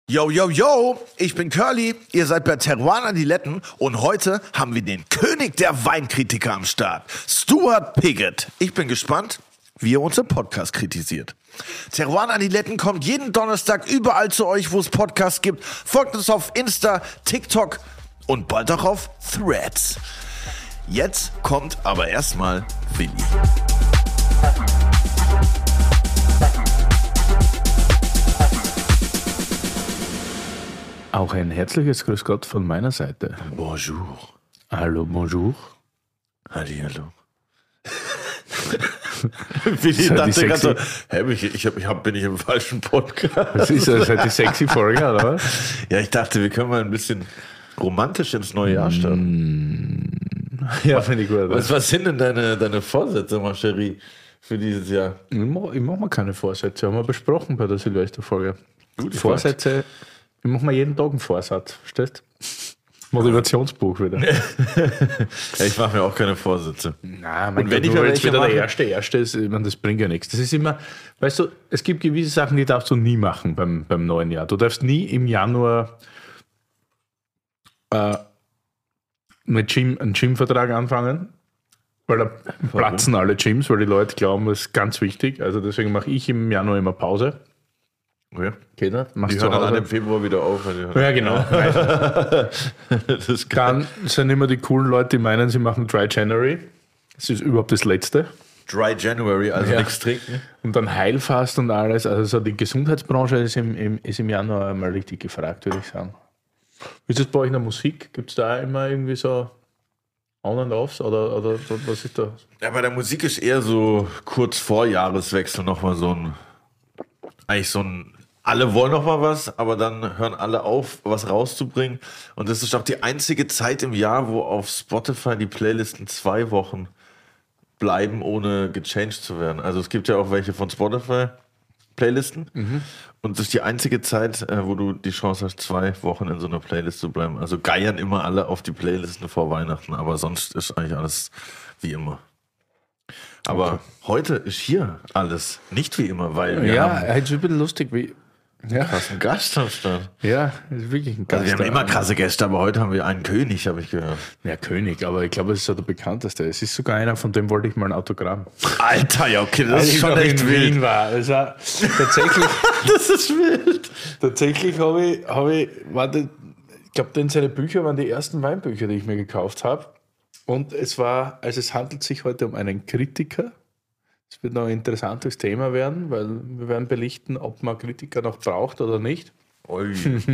Yo, yo, yo, ich bin Curly, ihr seid bei Terroir Adiletten und heute haben wir den König der Weinkritiker am Start, Stuart Piggott. Ich bin gespannt, wie er uns im Podcast kritisiert. Terroir Adiletten kommt jeden Donnerstag überall zu euch, wo es Podcasts gibt. Folgt uns auf Insta, TikTok und bald auch auf Threads. Jetzt kommt aber erstmal Willi. Auch ein herzliches Grüß Gott von meiner Seite. Bonjour. Hallo, bonjour. Hallihallo. Willi dachte gerade so, bin ich im falschen Podcast? Das ist das halt die sexy Folge, oder was? Ja, ich dachte, wir können mal ein bisschen romantisch ins neue Jahr starten. Ja, finde ich gut. Was sind denn deine Vorsätze, ma chérie, für dieses Jahr? Ich mach mir keine Vorsätze, haben wir besprochen bei der Silvesterfolge. Gute Vorsätze, ich mache mir jeden Tag einen Vorsatz, verstehst du? Motivationsbuch wieder. Ja, ich mache mir auch keine Vorsätze. Nein, und wenn ich aber jetzt wieder mache, der Erste ist, ich meine, das bringt ja nichts. Das ist immer, weißt du, es gibt gewisse Sachen, die darfst du nie machen beim neuen Jahr. Du darfst nie im Januar einen Gym-Vertrag anfangen, weil da platzen alle Gyms, weil die Leute glauben, das ist ganz wichtig. Also deswegen mache ich im Januar immer Pause. Okay. Geht das? Die hören dann im Februar wieder auf. Ja, genau. Das ist Dann sind immer die coolen Leute, die meinen, sie machen Dry January. Das ist überhaupt das Letzte. Dry January, also nichts trinken. Und dann Heilfast und alles. Also so die Gesundheitsbranche ist im Januar mal richtig gefragt, würde ich sagen. Wie ist das bei euch in der Musik? Gibt es da immer irgendwie so On and Offs oder was ist da? Ja, bei der Musik ist eher so kurz vor Jahreswechsel nochmal alle wollen noch mal was, aber dann hören alle auf, was rauszubringen. Und das ist auch die einzige Zeit im Jahr, wo auf Spotify die Playlisten 2 Wochen bleiben, ohne gechanged zu werden. Also es gibt ja auch welche von Spotify Playlisten. Und das ist die einzige Zeit, wo du die Chance hast, 2 Wochen in so einer Playlist zu bleiben. Also geiern immer alle auf die Playlisten vor Weihnachten, aber sonst ist eigentlich alles wie immer. Aber heute ist hier alles nicht wie immer, weil wir haben es ist ein bisschen lustig, wie. Ja, krassen Gast am Start. ja, ist wirklich ein Gast. Also wir haben immer krasse Gäste, aber heute haben wir einen König, habe ich gehört. Ja, König, aber ich glaube, es ist so der bekannteste. Es ist sogar einer, von dem wollte ich mal ein Autogramm. Alter, ja, okay, das Als ist ich schon noch echt in wild. Wien war. Das war tatsächlich, Das ist wild. tatsächlich ich glaube, denn seine Bücher waren die ersten Weinbücher, die ich mir gekauft habe. Und es handelt sich heute um einen Kritiker. Es wird noch ein interessantes Thema werden, weil wir werden belichten, ob man Kritiker noch braucht oder nicht. Ui.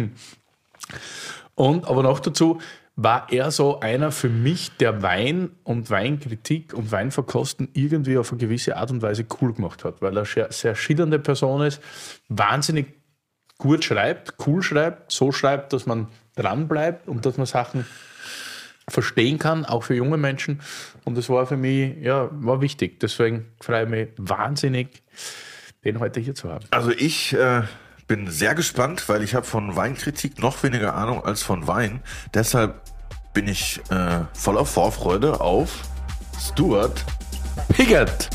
Aber noch dazu war er so einer für mich, der Wein und Weinkritik und Weinverkosten irgendwie auf eine gewisse Art und Weise cool gemacht hat, weil er sehr schillernde Person ist, wahnsinnig gut schreibt, cool schreibt, so schreibt, dass man dran bleibt und dass man Sachen verstehen kann, auch für junge Menschen. Und das war für mich, war wichtig. Deswegen freue ich mich wahnsinnig, den heute hier zu haben. Also ich bin sehr gespannt, weil ich habe von Weinkritik noch weniger Ahnung als von Wein. Deshalb bin ich voller Vorfreude auf Stuart Piggott!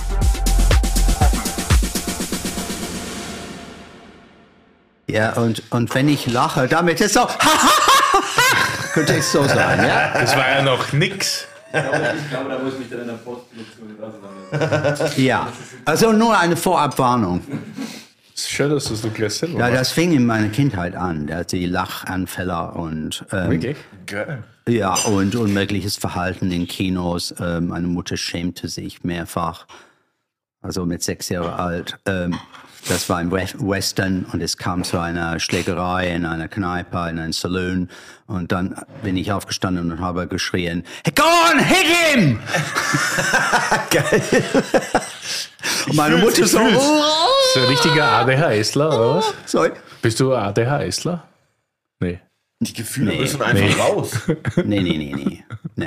Ja, und wenn ich lache, damit ist so, könnte ich so sagen, ja? Das war ja noch nix. Ich glaube, da muss ich mich dann in der Postproduktion mit auseinandersetzen. Ja, also nur eine Vorabwarnung. Schön, dass du es so gleich selber Ja, machst. das fing in meiner Kindheit an, die Lachanfälle und Wirklich? Geil. ja, und unmögliches Verhalten in Kinos. Meine Mutter schämte sich mehrfach, also mit 6 Jahren alt. Das war ein Western und es kam zu einer Schlägerei in einer Kneipe, in einem Saloon. Und dann bin ich aufgestanden und habe geschrien, hey, go on, hit him! Geil. Und meine Mutter so, So ein richtiger ADHSler, oder was? sorry. Bist du ADHSler? Nee. Die Gefühle Nee. müssen einfach raus. Nee.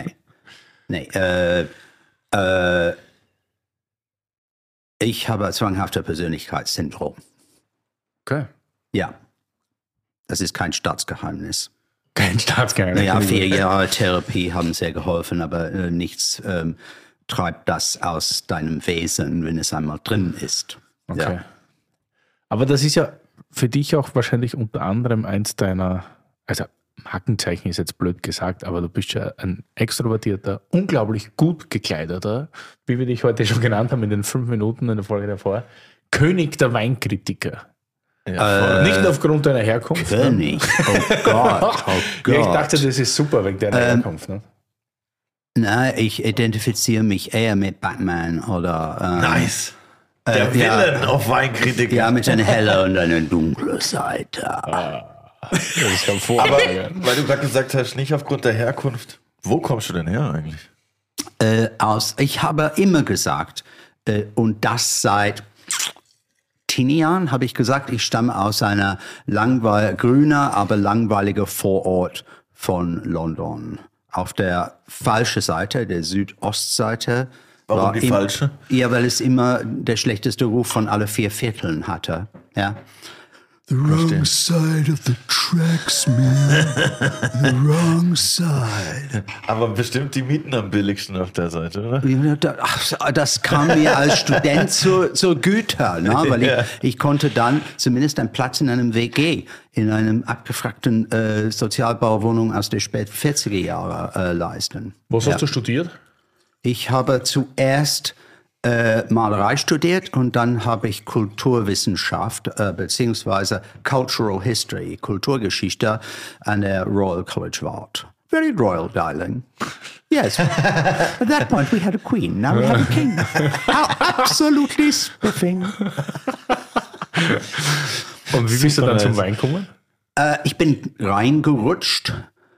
Ich habe zwanghafte Persönlichkeitssyndrom. Okay. Ja. Das ist kein Staatsgeheimnis. Kein Staatsgeheimnis. Naja, 4 Jahre Therapie haben sehr geholfen, aber nichts treibt das aus deinem Wesen, wenn es einmal drin ist. Okay. Ja. Aber das ist ja, für dich auch wahrscheinlich unter anderem eins deiner, also Markenzeichen ist jetzt blöd gesagt, aber du bist ja ein extrovertierter, unglaublich gut gekleideter, wie wir dich heute schon genannt haben in den 5 Minuten in der Folge davor, König der Weinkritiker. Ja, Nicht nur aufgrund deiner Herkunft. König. Oh Gott, oh Gott. Ja, ich dachte, das ist super wegen deiner Herkunft. Ne? Nein, ich identifiziere mich eher mit Batman oder... nice. Der Villain auf Weinkritiker. Ja, mit einer helle und einer dunkle Seite. Das ist Aber hervorragend. weil du gerade gesagt hast, nicht aufgrund der Herkunft. Wo kommst du denn her eigentlich? Ich habe immer gesagt, und das seit 10 Jahren habe ich gesagt, ich stamme aus einer grüner, aber langweiliger Vorort von London. Auf der falschen Seite, der Südostseite. Warum die falsche? Ja, weil es immer der schlechteste Ruf von alle 4 Vierteln hatte. Ja. The wrong side of the tracks, man. The wrong side. Aber bestimmt die Mieten am billigsten auf der Seite, oder? Das kam mir als Student zur Güte, ne? Weil ich konnte dann zumindest einen Platz in einem WG, in einem abgefragten Sozialbauwohnung aus der späten 40er Jahre leisten. Was hast du studiert? Ich habe zuerst Malerei studiert und dann habe ich Kulturwissenschaft beziehungsweise Cultural History, Kulturgeschichte an der Royal College of Art. Very royal, darling. Yes. At that point we had a queen, now we have a king. Absolutely spiffing. Und wie bist du dann zum Wein gekommen? Ich bin reingerutscht.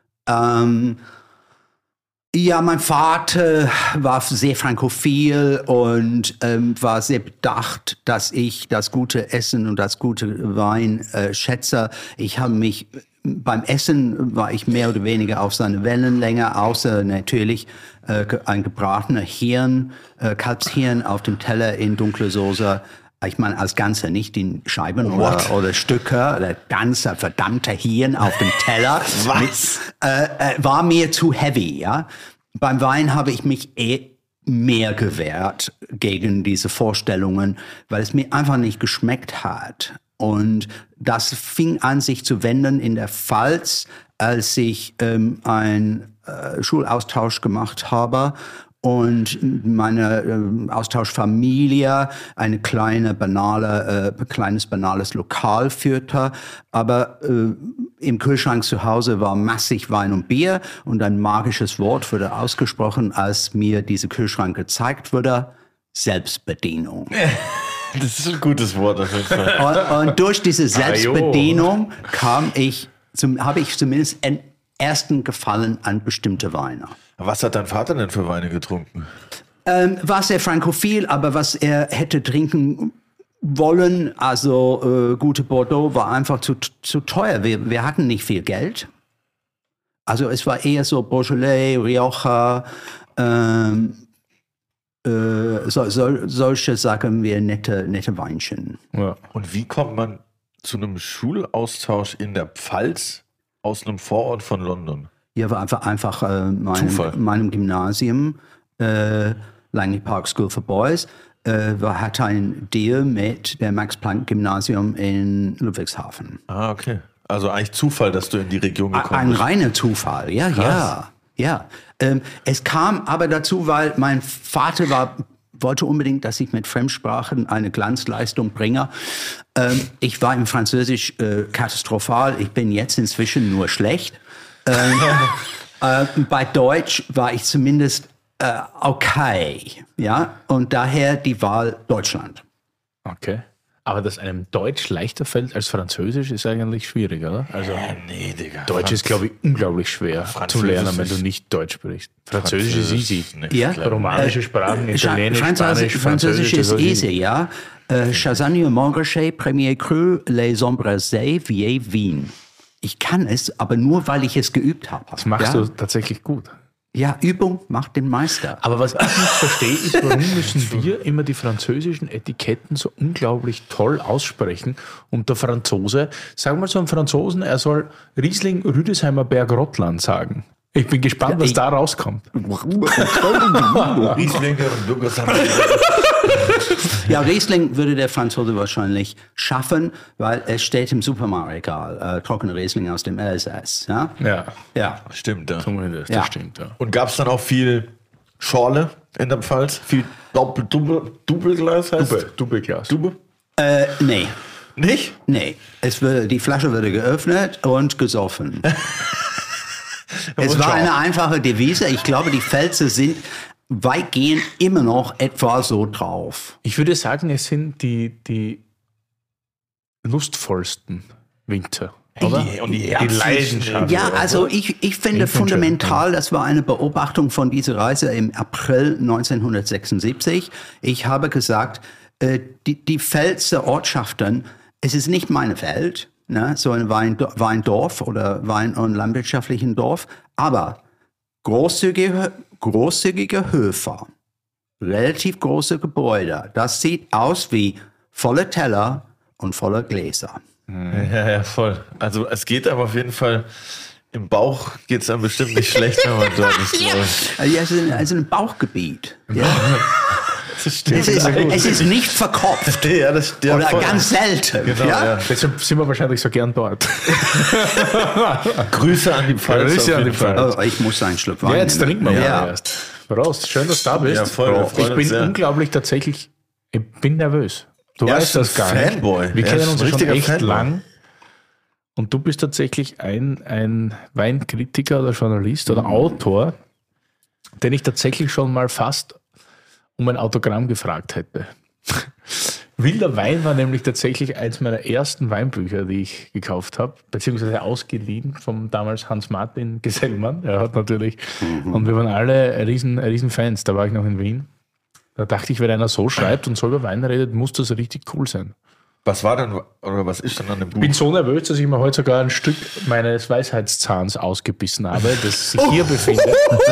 Ja, mein Vater war sehr frankophil und war sehr bedacht, dass ich das gute Essen und das gute Wein schätze. Beim Essen war ich mehr oder weniger auf seine Wellenlänge, außer natürlich ein gebratener Hirn, Kalbshirn auf dem Teller in dunkler Soße. Ich meine, als Ganze, nicht in Scheiben oder Stücke, der ganze verdammte Hirn auf dem Teller. Was? War mir zu heavy, ja. Beim Wein habe ich mich mehr gewehrt gegen diese Vorstellungen, weil es mir einfach nicht geschmeckt hat. Und das fing an, sich zu wenden in der Pfalz, als ich einen Schulaustausch gemacht habe und meine Austauschfamilie eine kleines banales Lokal führte. Aber im Kühlschrank zu Hause war massig Wein und Bier und ein magisches Wort wurde ausgesprochen, als mir dieser Kühlschrank gezeigt wurde: Selbstbedienung. Das ist ein gutes Wort auf jeden Fall. Und durch diese Selbstbedienung habe ich zumindest einen ersten Gefallen an bestimmte Weine. Was hat dein Vater denn für Weine getrunken? War sehr frankophil, aber was er hätte trinken wollen, also gute Bordeaux, war einfach zu teuer. Wir hatten nicht viel Geld. Also es war eher so Beaujolais, Rioja, solche, sagen wir, nette Weinchen. Ja. Und wie kommt man zu einem Schulaustausch in der Pfalz aus einem Vorort von London? Ja, war einfach meinem Gymnasium, Langley Park School for Boys, hatte einen Deal mit dem Max-Planck-Gymnasium in Ludwigshafen. Ah, okay. Also eigentlich Zufall, dass du in die Region gekommen Ein bist. reiner Zufall, ja. Es kam aber dazu, weil mein Vater wollte unbedingt, dass ich mit Fremdsprachen eine Glanzleistung bringe. Ich war im Französisch katastrophal. Ich bin jetzt inzwischen nur schlecht. Bei Deutsch war ich zumindest okay. Ja? Und daher die Wahl Deutschland. Okay. Aber dass einem Deutsch leichter fällt als Französisch, ist eigentlich schwierig, oder? Also Nee, Digga. Deutsch ist, glaube ich, unglaublich schwer zu lernen, wenn du nicht Deutsch sprichst. Französisch ist easy. Ja? Romanische Sprachen, Italienisch, Spanisch, Französisch ist easy, ja. Chassagne Montrachet, Premier Cru, Les Embrasés, Vieille Wien. Ich kann es, aber nur, weil ich es geübt habe. Das machst du tatsächlich gut. Ja, Übung macht den Meister. Aber was ich nicht verstehe, ist, warum müssen wir immer die französischen Etiketten so unglaublich toll aussprechen und der Franzose, sagen wir so einem Franzosen, er soll Riesling Rüdesheimer Berg-Rottland sagen. Ich bin gespannt, was da rauskommt. Rieslinger und Lukas haben Ja, Riesling würde der Franzose wahrscheinlich schaffen, weil es steht im Supermarktregal, trockene Riesling aus dem Elsass. Ja, Ja, Stimmt, ja. zumindest, Ja. das stimmt. Ja. Und gab es dann auch viel Schorle in der Pfalz? Viel Doppelglas heißt Doppelglas. Dube? Nee. Nicht? Nee, die Flasche wurde geöffnet und gesoffen. Es war eine einfache Devise. Ich glaube, die Pfälzer sind weitgehend immer noch etwa so drauf. Ich würde sagen, es sind die lustvollsten Winter. Oder? Und die Leidenschaft. Ja, also ich finde fundamental, das war eine Beobachtung von dieser Reise im April 1976. Ich habe gesagt, die Pfälzer Ortschaften, es ist nicht meine Welt, ne, so ein Weindorf oder Wein- und landwirtschaftlichen Dorf, aber großzügige Höfe, relativ große Gebäude, das sieht aus wie volle Teller und volle Gläser. Ja, voll. Also es geht aber auf jeden Fall, im Bauch geht es dann bestimmt nicht schlecht, wenn man dort ist. Ja, es ist ein Bauchgebiet. Ja. Das stimmt. Es ist nicht verkopft. Ja, das stimmt. Oder ganz selten. Genau, ja. Deshalb sind wir wahrscheinlich so gern dort. Grüße an die Pfalz. Grüße auf an jeden die Fall. Pfalz. Oh, ich muss einen Schluck Wein Ja, jetzt trinken wir Ja. mal erst. Prost, schön, dass du da bist. Ja, voll, wir freuen Ich uns bin sehr. unglaublich tatsächlich, ich bin nervös. Du Ja, weißt ist das ein gar Fanboy. nicht. Wir Ja, kennen ist uns ein schon richtiger echt Fanboy. lang. Und du bist tatsächlich ein Weinkritiker oder Journalist oder Autor, den ich tatsächlich schon mal fast um ein Autogramm gefragt hätte. Wilder Wein war nämlich tatsächlich eins meiner ersten Weinbücher, die ich gekauft habe, beziehungsweise ausgeliehen vom damals Hans-Martin Gesellmann. Er hat natürlich, und wir waren alle riesen Fans. Da war ich noch in Wien. Da dachte ich, wenn einer so schreibt und so über Wein redet, muss das richtig cool sein. Was war denn, oder was ist denn an dem Buch? Ich bin so nervös, dass ich mir heute sogar ein Stück meines Weisheitszahns ausgebissen habe, das sich hier befindet.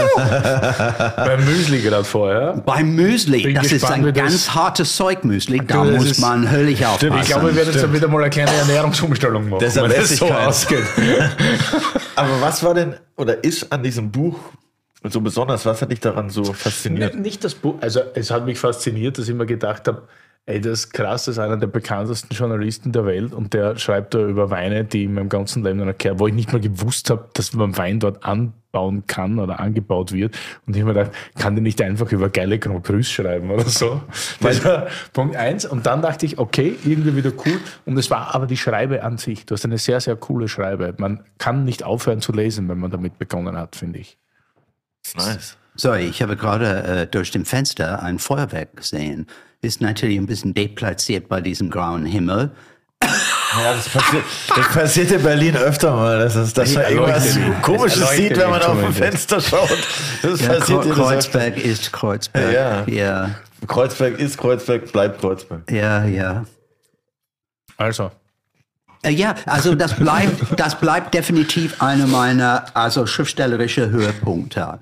Beim Müsli gerade vorher. Beim Müsli, Bin das ist gespannt, wie ein das- ganz hartes Zeug-Müsli, da Das muss ist- man höllisch aufpassen. Ich glaube, wir werden jetzt wieder mal eine kleine Ernährungsumstellung machen, Deshalb wenn esse es ich so keins. ausgeht. Aber was war denn, oder ist an diesem Buch so besonders? Was hat dich daran so fasziniert? Nicht das Buch, also es hat mich fasziniert, dass ich mir gedacht habe, ey, das ist krass, das ist einer der bekanntesten Journalisten der Welt und der schreibt da über Weine, die in meinem ganzen Leben noch nicht gehört, wo ich nicht mal gewusst habe, dass man Wein dort anbauen kann oder angebaut wird. Und ich habe mir gedacht, kann der nicht einfach über geile Grand Crus schreiben oder so? Das war Punkt 1. Und dann dachte ich, okay, irgendwie wieder cool. Und es war aber die Schreibe an sich. Du hast eine sehr, sehr coole Schreibe. Man kann nicht aufhören zu lesen, wenn man damit begonnen hat, finde ich. Nice. So, ich habe gerade durch dem Fenster ein Feuerwerk gesehen. Ist natürlich ein bisschen deplatziert bei diesem grauen Himmel. Ja, das passiert in Berlin öfter mal, dass man irgendwas Komisches sieht, wenn man auf dem Fenster schaut. Das Ja, passiert dir Kreuzberg ist Kreuzberg. Ja. Ja, Kreuzberg ist Kreuzberg, bleibt Kreuzberg. ja. Also, Ja, also das bleibt definitiv einer meiner schriftstellerische Höhepunkte.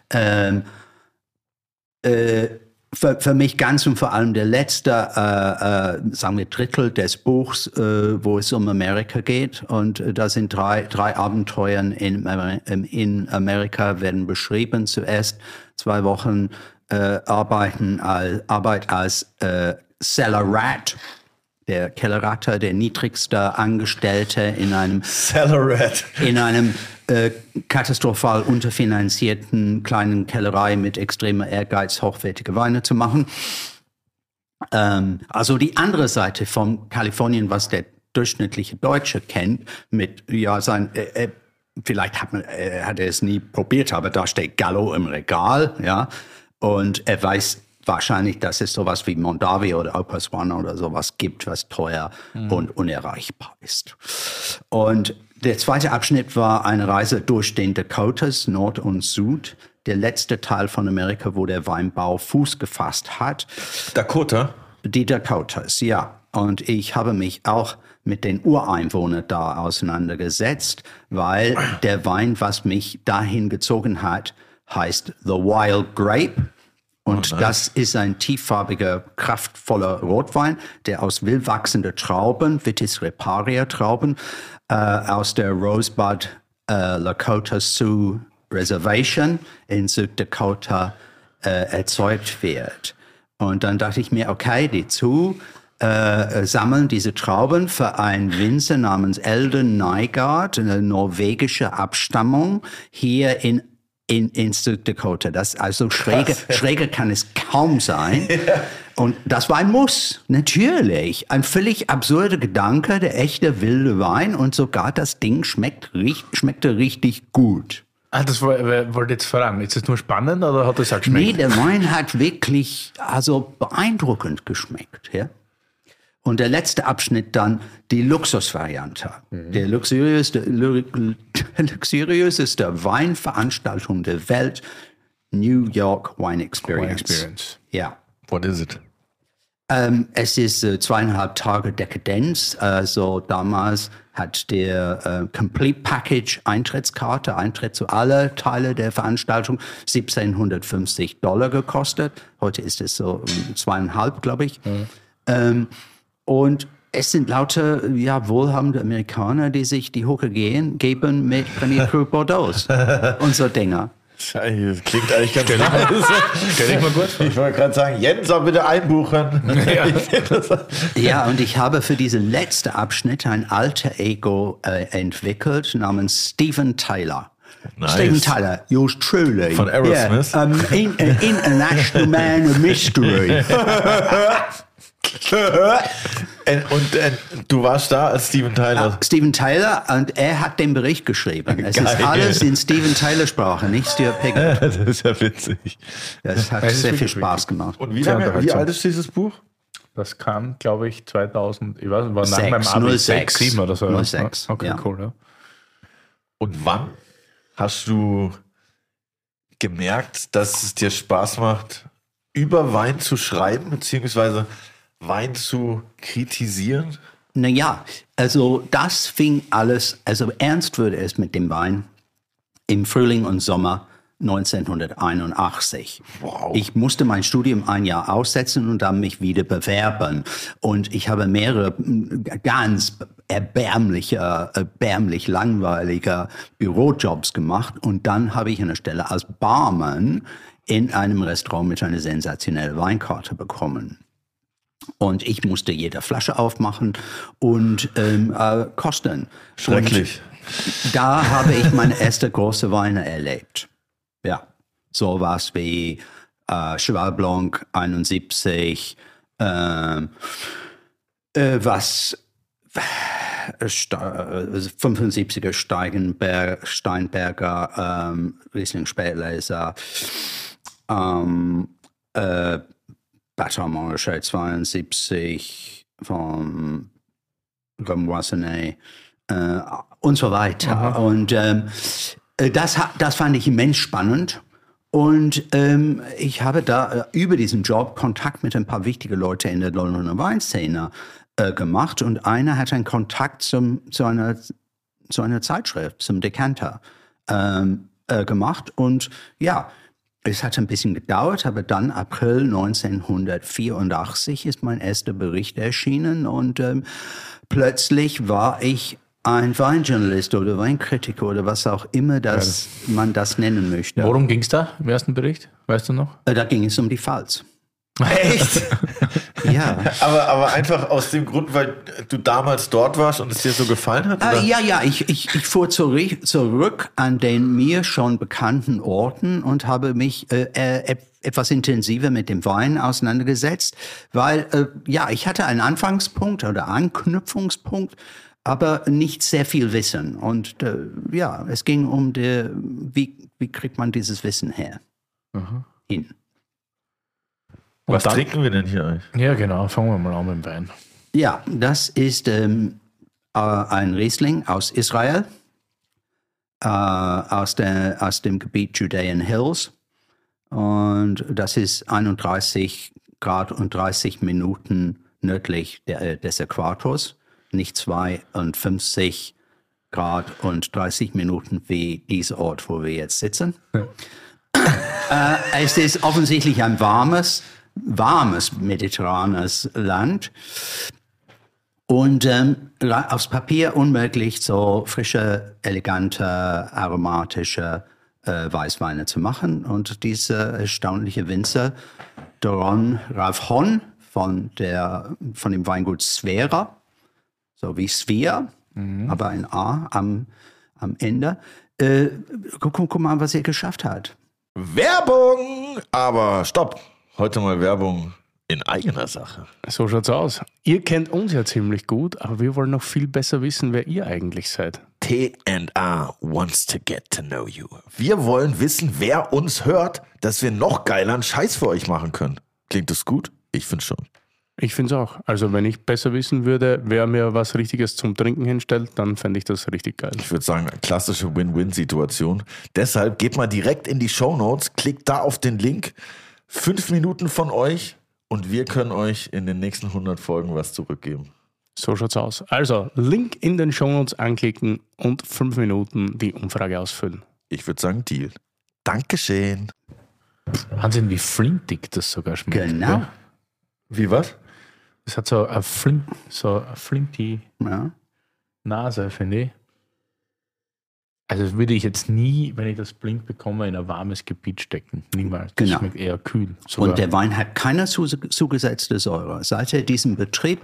Für mich ganz und vor allem der letzte, sagen wir, Drittel des Buchs, wo es um Amerika geht. Und da sind drei Abenteuer in Amerika werden beschrieben. Zuerst 2 Wochen Arbeit als Cellar-Rat, der Kellerratte, der niedrigste Angestellte in einem Cellaret. katastrophal unterfinanzierten kleinen Kellerei mit extremer Ehrgeiz, hochwertige Weine zu machen. Also die andere Seite von Kalifornien, was der durchschnittliche Deutsche kennt, mit vielleicht hat er es nie probiert, aber da steht Gallo im Regal, ja, und er weiß wahrscheinlich, dass es sowas wie Mondavi oder Opus One oder sowas gibt, was teuer und unerreichbar ist. Und der zweite Abschnitt war eine Reise durch den Dakotas, Nord und Süd, der letzte Teil von Amerika, wo der Weinbau Fuß gefasst hat. Dakota? Die Dakotas, ja. Und ich habe mich auch mit den Ureinwohnern da auseinandergesetzt, weil der Wein, was mich dahin gezogen hat, heißt The Wild Grape. Und das ist ein tieffarbiger, kraftvoller Rotwein, der aus wild wachsenden Trauben, Vitis riparia Trauben, aus der Rosebud Lakota Sioux Reservation in Süddakota erzeugt wird. Und dann dachte ich mir, okay, die sammeln diese Trauben für einen Winzer namens Eldon Nygaard, eine norwegische Abstammung, hier in Süddakota. Das also schräger kann es kaum sein. Ja. Und das war ein Muss, natürlich. Ein völlig absurder Gedanke, der echte wilde Wein. Und sogar das Ding schmeckte richtig gut. Das wollte ich jetzt fragen. Ist es nur spannend oder hat es auch geschmeckt? Nee, der Wein hat wirklich beeindruckend geschmeckt. Ja? Und der letzte Abschnitt dann die Luxusvariante. Der luxuriöseste Weinveranstaltung der Welt, New York Wine Experience. Ja. What is it? Es ist 2,5 Tage Dekadenz. Also damals hat der Complete Package Eintritt zu alle Teile der Veranstaltung $1,750 gekostet. Heute ist es so 2,5, glaube ich. Und es sind lauter wohlhabende Amerikaner, die sich die Hucke geben mit Premier Cru Bordeaux und so Dinger. Das klingt eigentlich ganz nice. Stell dich mal gut vor. Ich wollte gerade sagen, Jens soll bitte einbuchen. Ja, und ich habe für diesen letzten Abschnitt ein alter Ego entwickelt namens Steven Tyler. Nice. Steven Tyler, yours truly. Von Aerosmith. Yeah, international man of mystery. Und du warst da als Steven Tyler? Steven Tyler, und er hat den Bericht geschrieben. Es ist alles in Steven Tyler Sprache, nicht Stuart Piggott. Das ist ja witzig. Das hat sehr viel Spaß gemacht. Und wie alt ist dieses Buch? Das kam, glaube ich, 2000, ich weiß nicht, war nach meinem Abi 6, 7 oder so. 06, okay, ja. Cool, ja. Und wann hast du gemerkt, dass es dir Spaß macht, über Wein zu schreiben, beziehungsweise Wein zu kritisieren? Naja, also das fing alles, also ernst wurde es mit dem Wein im Frühling und Sommer 1981. Wow. Ich musste mein Studium ein Jahr aussetzen und dann mich wieder bewerben. Und ich habe mehrere ganz erbärmlich langweilige Bürojobs gemacht. Und dann habe ich eine Stelle als Barman in einem Restaurant mit einer sensationellen Weinkarte bekommen. Und ich musste jede Flasche aufmachen und kosten. Schrecklich. Und da habe ich meine erste große Weine erlebt. Ja, so was wie Cheval Blanc 71, 75er Steinberger Riesling Spätleser, Baton Montrachet 72 von Gomoisonnet und so weiter. Aha. Und das fand ich immens spannend. Und ich habe da über diesen Job Kontakt mit ein paar wichtigen Leuten in der Londoner Weinszene gemacht. Und einer hat einen Kontakt zu einer Zeitschrift, zum Decanter, gemacht. Und ja, es hat ein bisschen gedauert, aber dann April 1984 ist mein erster Bericht erschienen. Und plötzlich war ich ein Weinjournalist oder Weinkritiker oder was auch immer man das nennen möchte. Worum ging es da im ersten Bericht? Weißt du noch? Da ging es um die Pfalz. Echt? Ja. Aber einfach aus dem Grund, weil du damals dort warst und es dir so gefallen hat? Oder? Ja. Ich fuhr zurück an den mir schon bekannten Orten und habe mich etwas intensiver mit dem Wein auseinandergesetzt, weil ich hatte einen Anfangspunkt oder Anknüpfungspunkt, aber nicht sehr viel Wissen. Und es ging um wie kriegt man dieses Wissen her? Hin. Was trinken wir denn hier eigentlich? Ja, genau. Fangen wir mal an mit dem Wein. Ja, das ist ein Riesling aus Israel, aus dem Gebiet Judean Hills. Und das ist 31 Grad und 30 Minuten nördlich des Äquators. Nicht 52 Grad und 30 Minuten wie dieser Ort, wo wir jetzt sitzen. Es ist offensichtlich ein warmes mediterranes Land. Und aufs Papier unmöglich, so frische, elegante, aromatische Weißweine zu machen. Und diese erstaunliche Winzer Doron Ravhon von dem Weingut Svera, so wie Svea, aber ein A am Ende. Guck mal, was er geschafft hat. Werbung! Aber stopp! Heute mal Werbung in eigener Sache. So schaut's aus. Ihr kennt uns ja ziemlich gut, aber wir wollen noch viel besser wissen, wer ihr eigentlich seid. T&A wants to get to know you. Wir wollen wissen, wer uns hört, dass wir noch geileren Scheiß für euch machen können. Klingt das gut? Ich finde schon. Ich finde es auch. Also wenn ich besser wissen würde, wer mir was Richtiges zum Trinken hinstellt, dann fände ich das richtig geil. Ich würde sagen, eine klassische Win-Win-Situation. Deshalb geht mal direkt in die Shownotes, klickt da auf den Link. 5 Minuten von euch und wir können euch in den nächsten 100 Folgen was zurückgeben. So schaut's aus. Also Link in den Shownotes anklicken und 5 Minuten die Umfrage ausfüllen. Ich würde sagen, Deal. Dankeschön. Wahnsinn, wie flintig das sogar schmeckt. Genau. Ja. Wie was? Es hat so eine flinty Nase, finde ich. Also das würde ich jetzt nie, wenn ich das blind bekomme, in ein warmes Gebiet stecken. Niemals. Das Genau. schmeckt eher kühl. Sogar. Und der Wein hat keine zugesetzte Säure. Seit er diesen Betrieb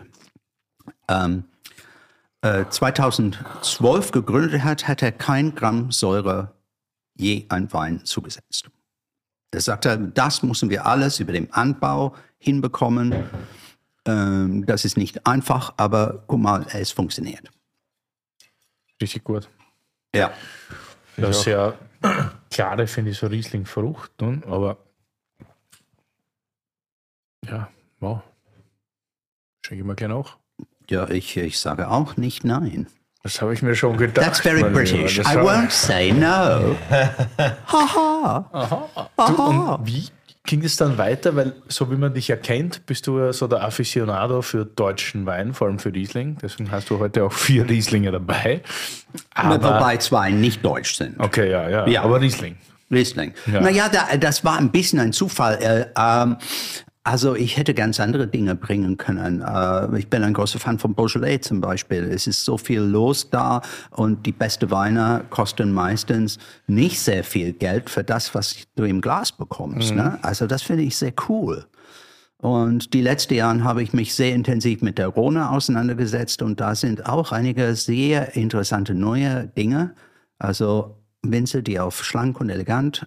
2012 gegründet hat, hat er kein Gramm Säure je ein Wein zugesetzt. Er sagte, das müssen wir alles über den Anbau hinbekommen. Das ist nicht einfach, aber guck mal, es funktioniert. Richtig gut. Ja. Ja, sehr klare, finde ich, so Riesling-Frucht, ne? Aber ja, wow. Schenke ich mal gerne auch. Ja, ich sage auch nicht nein. Das habe ich mir schon gedacht. That's very mein British. Lieber. I won't say no. Du, und wie ging es dann weiter? Weil so wie man dich erkennt, bist du ja so der Aficionado für deutschen Wein, vor allem für Riesling. Deswegen hast du heute auch 4 Rieslinge dabei. Wobei 2 nicht deutsch sind. Okay, ja. Aber Riesling. Riesling. Ja. Naja, das war ein bisschen ein Zufall. Also ich hätte ganz andere Dinge bringen können. Ich bin ein großer Fan von Beaujolais zum Beispiel. Es ist so viel los da und die besten Weine kosten meistens nicht sehr viel Geld für das, was du im Glas bekommst. Ne? Also das finde ich sehr cool. Und die letzten Jahre habe ich mich sehr intensiv mit der Rhone auseinandergesetzt und da sind auch einige sehr interessante neue Dinge. Also Winzer, die auf schlank und elegant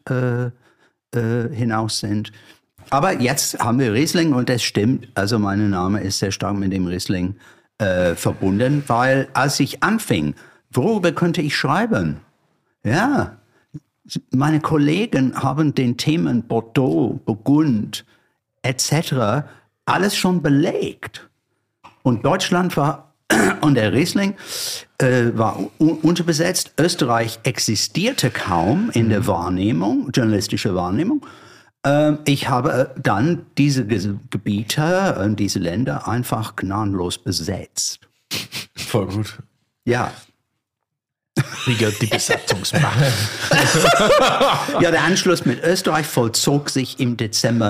hinaus sind. Aber jetzt haben wir Riesling und es stimmt, also mein Name ist sehr stark mit dem Riesling verbunden, weil als ich anfing, worüber könnte ich schreiben? Ja, meine Kollegen haben den Themen Bordeaux, Burgund etc. alles schon belegt. Und Deutschland war, und der Riesling war unterbesetzt. Österreich existierte kaum in der Wahrnehmung, journalistische Wahrnehmung. Ich habe dann diese Gebiete, diese Länder einfach gnadenlos besetzt. Voll gut. Ja. Die Besatzungsmacht. Ja, der Anschluss mit Österreich vollzog sich im Dezember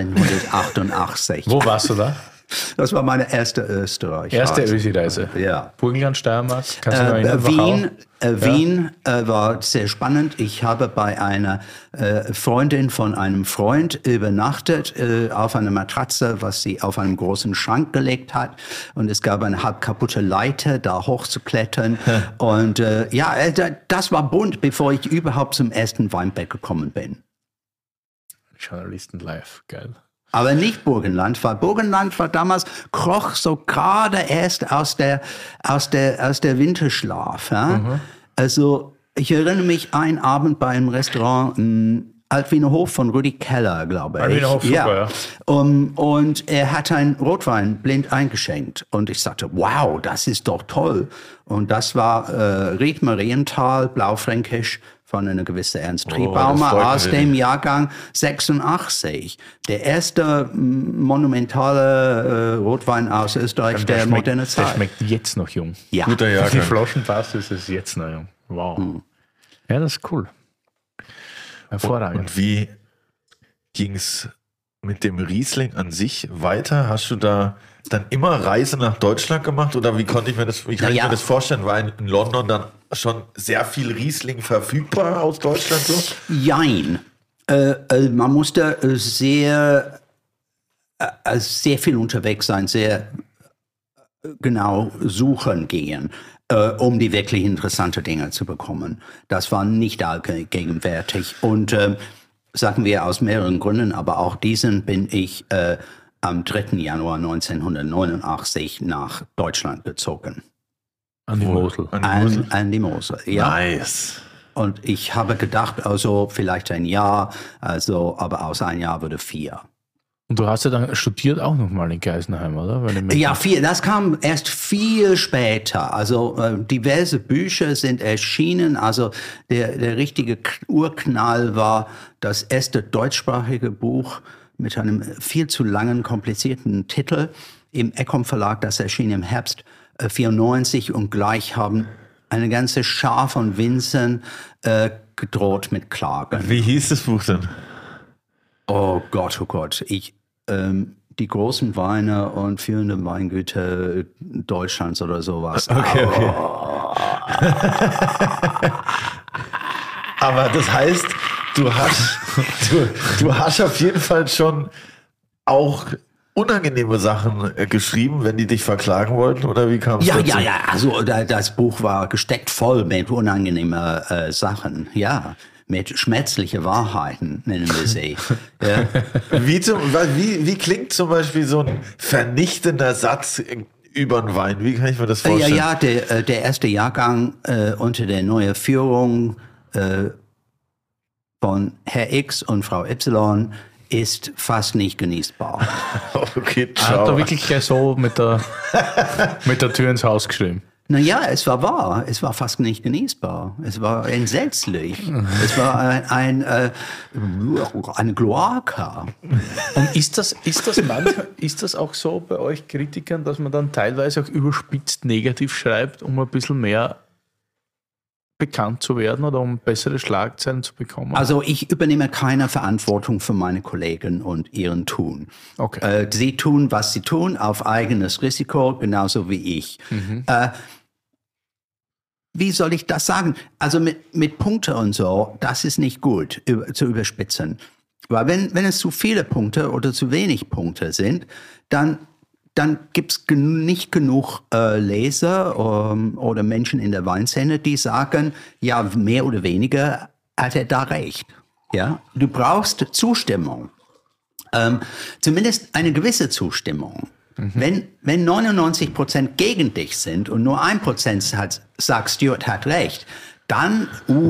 1988. Wo warst du da? Das war meine erste Österreich. Erste Ösi-Reise. Ja. Burgenland, Steiermark. Kannst du dich noch erinnern? Wien war sehr spannend. Ich habe bei einer Freundin von einem Freund übernachtet auf einer Matratze, was sie auf einem großen Schrank gelegt hat. Und es gab eine halb kaputte Leiter, da hochzuklettern. Und das war bunt, bevor ich überhaupt zum ersten Weinberg gekommen bin. Journalisten live, geil. Aber nicht Burgenland, weil Burgenland war damals, kroch so gerade erst aus der Winterschlaf. Ja? Also ich erinnere mich einen Abend bei einem Restaurant, Altwiener Hof von Rudi Keller, glaube ich. Altwiener Hof, super, ja. Und er hat einen Rotwein blind eingeschenkt. Und ich sagte, wow, das ist doch toll. Und das war Ried Marienthal, Blaufränkisch, von einer gewissen Ernst Triebaumer aus dem Jahrgang 86. Der erste monumentale Rotwein aus Österreich der modernen Zeit. Der schmeckt jetzt noch jung. Ja. Guter Jahrgang. Die Flaschenpass ist es jetzt noch jung. Wow. Ja, das ist cool. Hervorragend. Und wie ging es mit dem Riesling an sich weiter? Hast du da dann immer Reise nach Deutschland gemacht oder wie kann ich mir das vorstellen? War in London dann schon sehr viel Riesling verfügbar aus Deutschland so? Jein. Man musste sehr sehr viel unterwegs sein, sehr genau suchen gehen, um die wirklich interessanten Dinge zu bekommen. Das war nicht allgegenwärtig. Und sagen wir aus mehreren Gründen, aber auch diesen bin ich am 3. Januar 1989 nach Deutschland gezogen. An die Mosel. An die Mosel, ja. Nice. Und ich habe gedacht, also vielleicht ein Jahr, also, aber aus einem Jahr würde 4. Und du hast ja dann studiert auch nochmal in Geisenheim, oder? Ja, das kam erst viel später. Also diverse Bücher sind erschienen. Also der richtige Urknall war das erste deutschsprachige Buch mit einem viel zu langen, komplizierten Titel im Ecom Verlag. Das erschien im Herbst 94 und gleich haben eine ganze Schar von Winzern gedroht mit Klagen. Wie hieß das Buch denn? Oh Gott. Die großen Weine und führende Weingüter Deutschlands oder sowas. Okay. Aber das heißt, du hast auf jeden Fall schon auch unangenehme Sachen geschrieben, wenn die dich verklagen wollten, oder wie kam es dazu? Ja. Also das Buch war gesteckt voll mit unangenehmen Sachen. Ja. Mit schmerzlichen Wahrheiten, nennen wir sie. Ja. Wie klingt zum Beispiel so ein vernichtender Satz über einen Wein? Wie kann ich mir das vorstellen? Ja, der erste Jahrgang unter der neuen Führung von Herr X und Frau Y ist fast nicht genießbar. Okay, ciao. Hat er wirklich gleich so mit der Tür ins Haus geschrieben? Naja, es war wahr. Es war fast nicht genießbar. Es war entsetzlich. Es war eine Kloaka. Und ist das auch so bei euch Kritikern, dass man dann teilweise auch überspitzt negativ schreibt, um ein bisschen mehr bekannt zu werden oder um bessere Schlagzeilen zu bekommen? Also ich übernehme keine Verantwortung für meine Kollegen und ihren Tun. Okay. Sie tun, was sie tun, auf eigenes Risiko, genauso wie ich. Wie soll ich das sagen? Also mit Punkte und so, das ist nicht gut zu überspitzen. Weil wenn es zu viele Punkte oder zu wenig Punkte sind, dann gibt es nicht genug Leser oder Menschen in der Weinszene, die sagen, ja, mehr oder weniger hat er da recht. Ja? Du brauchst Zustimmung. Zumindest eine gewisse Zustimmung. Wenn 99% gegen dich sind und nur 1% sagt, Stuart hat recht, dann,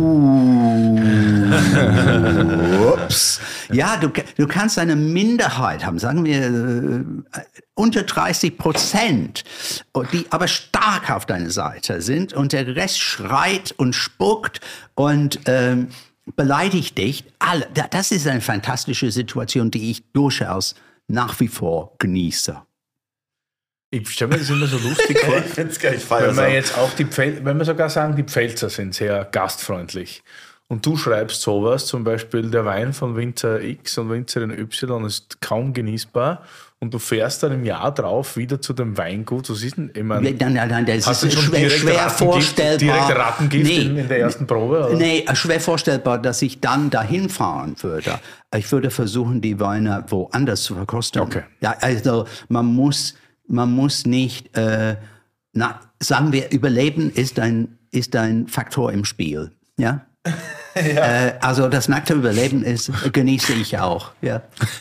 ups. Ja, du kannst eine Minderheit haben, sagen wir unter 30%, die aber stark auf deiner Seite sind und der Rest schreit und spuckt und beleidigt dich. Das ist eine fantastische Situation, die ich durchaus nach wie vor genieße. Ich stelle mir das immer so lustig vor. Ich finde es gar nicht feiersam. Wenn wir jetzt auch wenn wir sogar sagen, die Pfälzer sind sehr gastfreundlich. Und du schreibst sowas, zum Beispiel der Wein von Winzer X und Winzerin Y ist kaum genießbar. Und du fährst dann im Jahr drauf wieder zu dem Weingut. Was ist denn immer? Nein, das ist schwer vorstellbar. Direkt Rattengift in der ersten Probe? Oder? Nee, schwer vorstellbar, dass ich dann dahin fahren würde. Ich würde versuchen, die Weine woanders zu verkosten. Okay. Ja, also man muss nicht, sagen wir, Überleben ist ein Faktor im Spiel. Ja? Ja. Also das nackte Überleben genieße ich auch. Ja.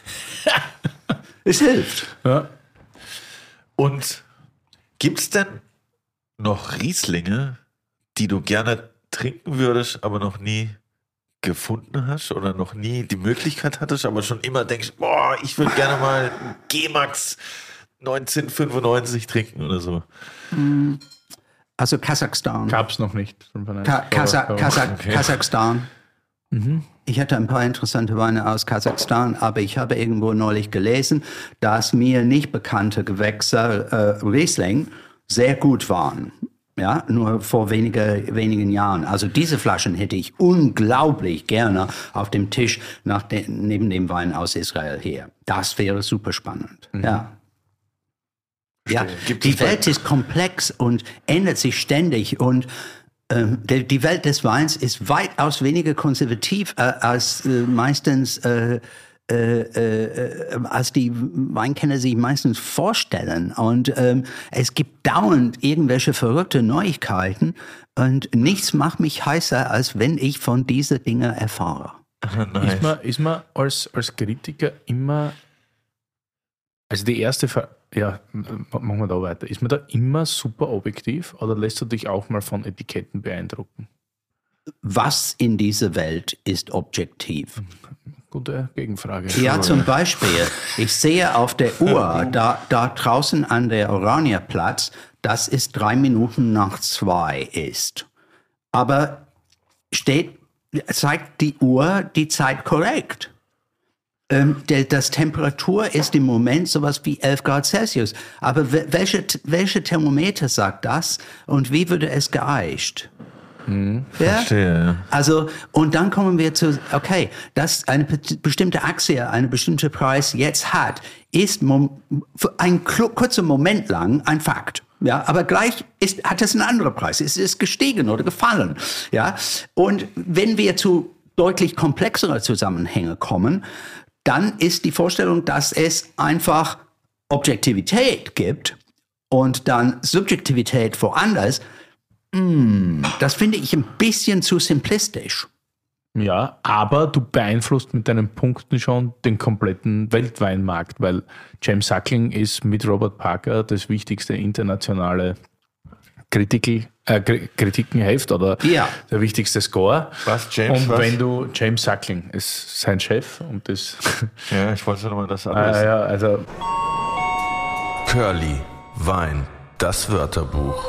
Es hilft. Ja. Und gibt es denn noch Rieslinge, die du gerne trinken würdest, aber noch nie gefunden hast oder noch nie die Möglichkeit hattest, aber schon immer denkst, boah, ich würde gerne mal G-Max 1995 trinken oder so? Also Kasachstan. Gab es noch nicht. Kasachstan. Ich hatte ein paar interessante Weine aus Kasachstan, aber ich habe irgendwo neulich gelesen, dass mir nicht bekannte Gewächse Riesling sehr gut waren. Ja, nur vor wenigen Jahren. Also diese Flaschen hätte ich unglaublich gerne auf dem Tisch neben dem Wein aus Israel her. Das wäre super spannend. Ja. Ja, die Welt ist komplex und ändert sich ständig und die Welt des Weins ist weitaus weniger konservativ als meistens als die Weinkenner sich meistens vorstellen. Und es gibt dauernd irgendwelche verrückte Neuigkeiten und nichts macht mich heißer, als wenn ich von diesen Dingen erfahre. Nice. Ist man als Kritiker immer, also die erste Frage, ja, machen wir da weiter. Ist man da immer super objektiv oder lässt du dich auch mal von Etiketten beeindrucken? Was in dieser Welt ist objektiv? Gute Gegenfrage. Ja, zum Beispiel, ich sehe auf der Uhr, da draußen an der Oranierplatz, dass es 2 ist. Aber zeigt die Uhr die Zeit korrekt? Das Temperatur ist im Moment sowas wie 11 Grad Celsius. Aber welche Thermometer sagt das und wie würde es geeicht? Ja? Verstehe, ja. Also, und dann kommen wir zu, okay, dass eine bestimmte Aktie einen bestimmten Preis jetzt hat, ist für einen kurzen Moment lang ein Fakt. Ja, aber gleich hat es einen anderen Preis. Es ist gestiegen oder gefallen. Ja, und wenn wir zu deutlich komplexere Zusammenhänge kommen, dann ist die Vorstellung, dass es einfach Objektivität gibt und dann Subjektivität woanders. Das finde ich ein bisschen zu simplistisch. Ja, aber du beeinflusst mit deinen Punkten schon den kompletten Weltweinmarkt, weil James Suckling ist mit Robert Parker das wichtigste internationale Kritikenheft oder der wichtigste Score. Was, James? Und wenn du, James Suckling ist sein Chef und das. Ja, ich wollte nochmal das alles. Ja, also. Curly, Wein, das Wörterbuch.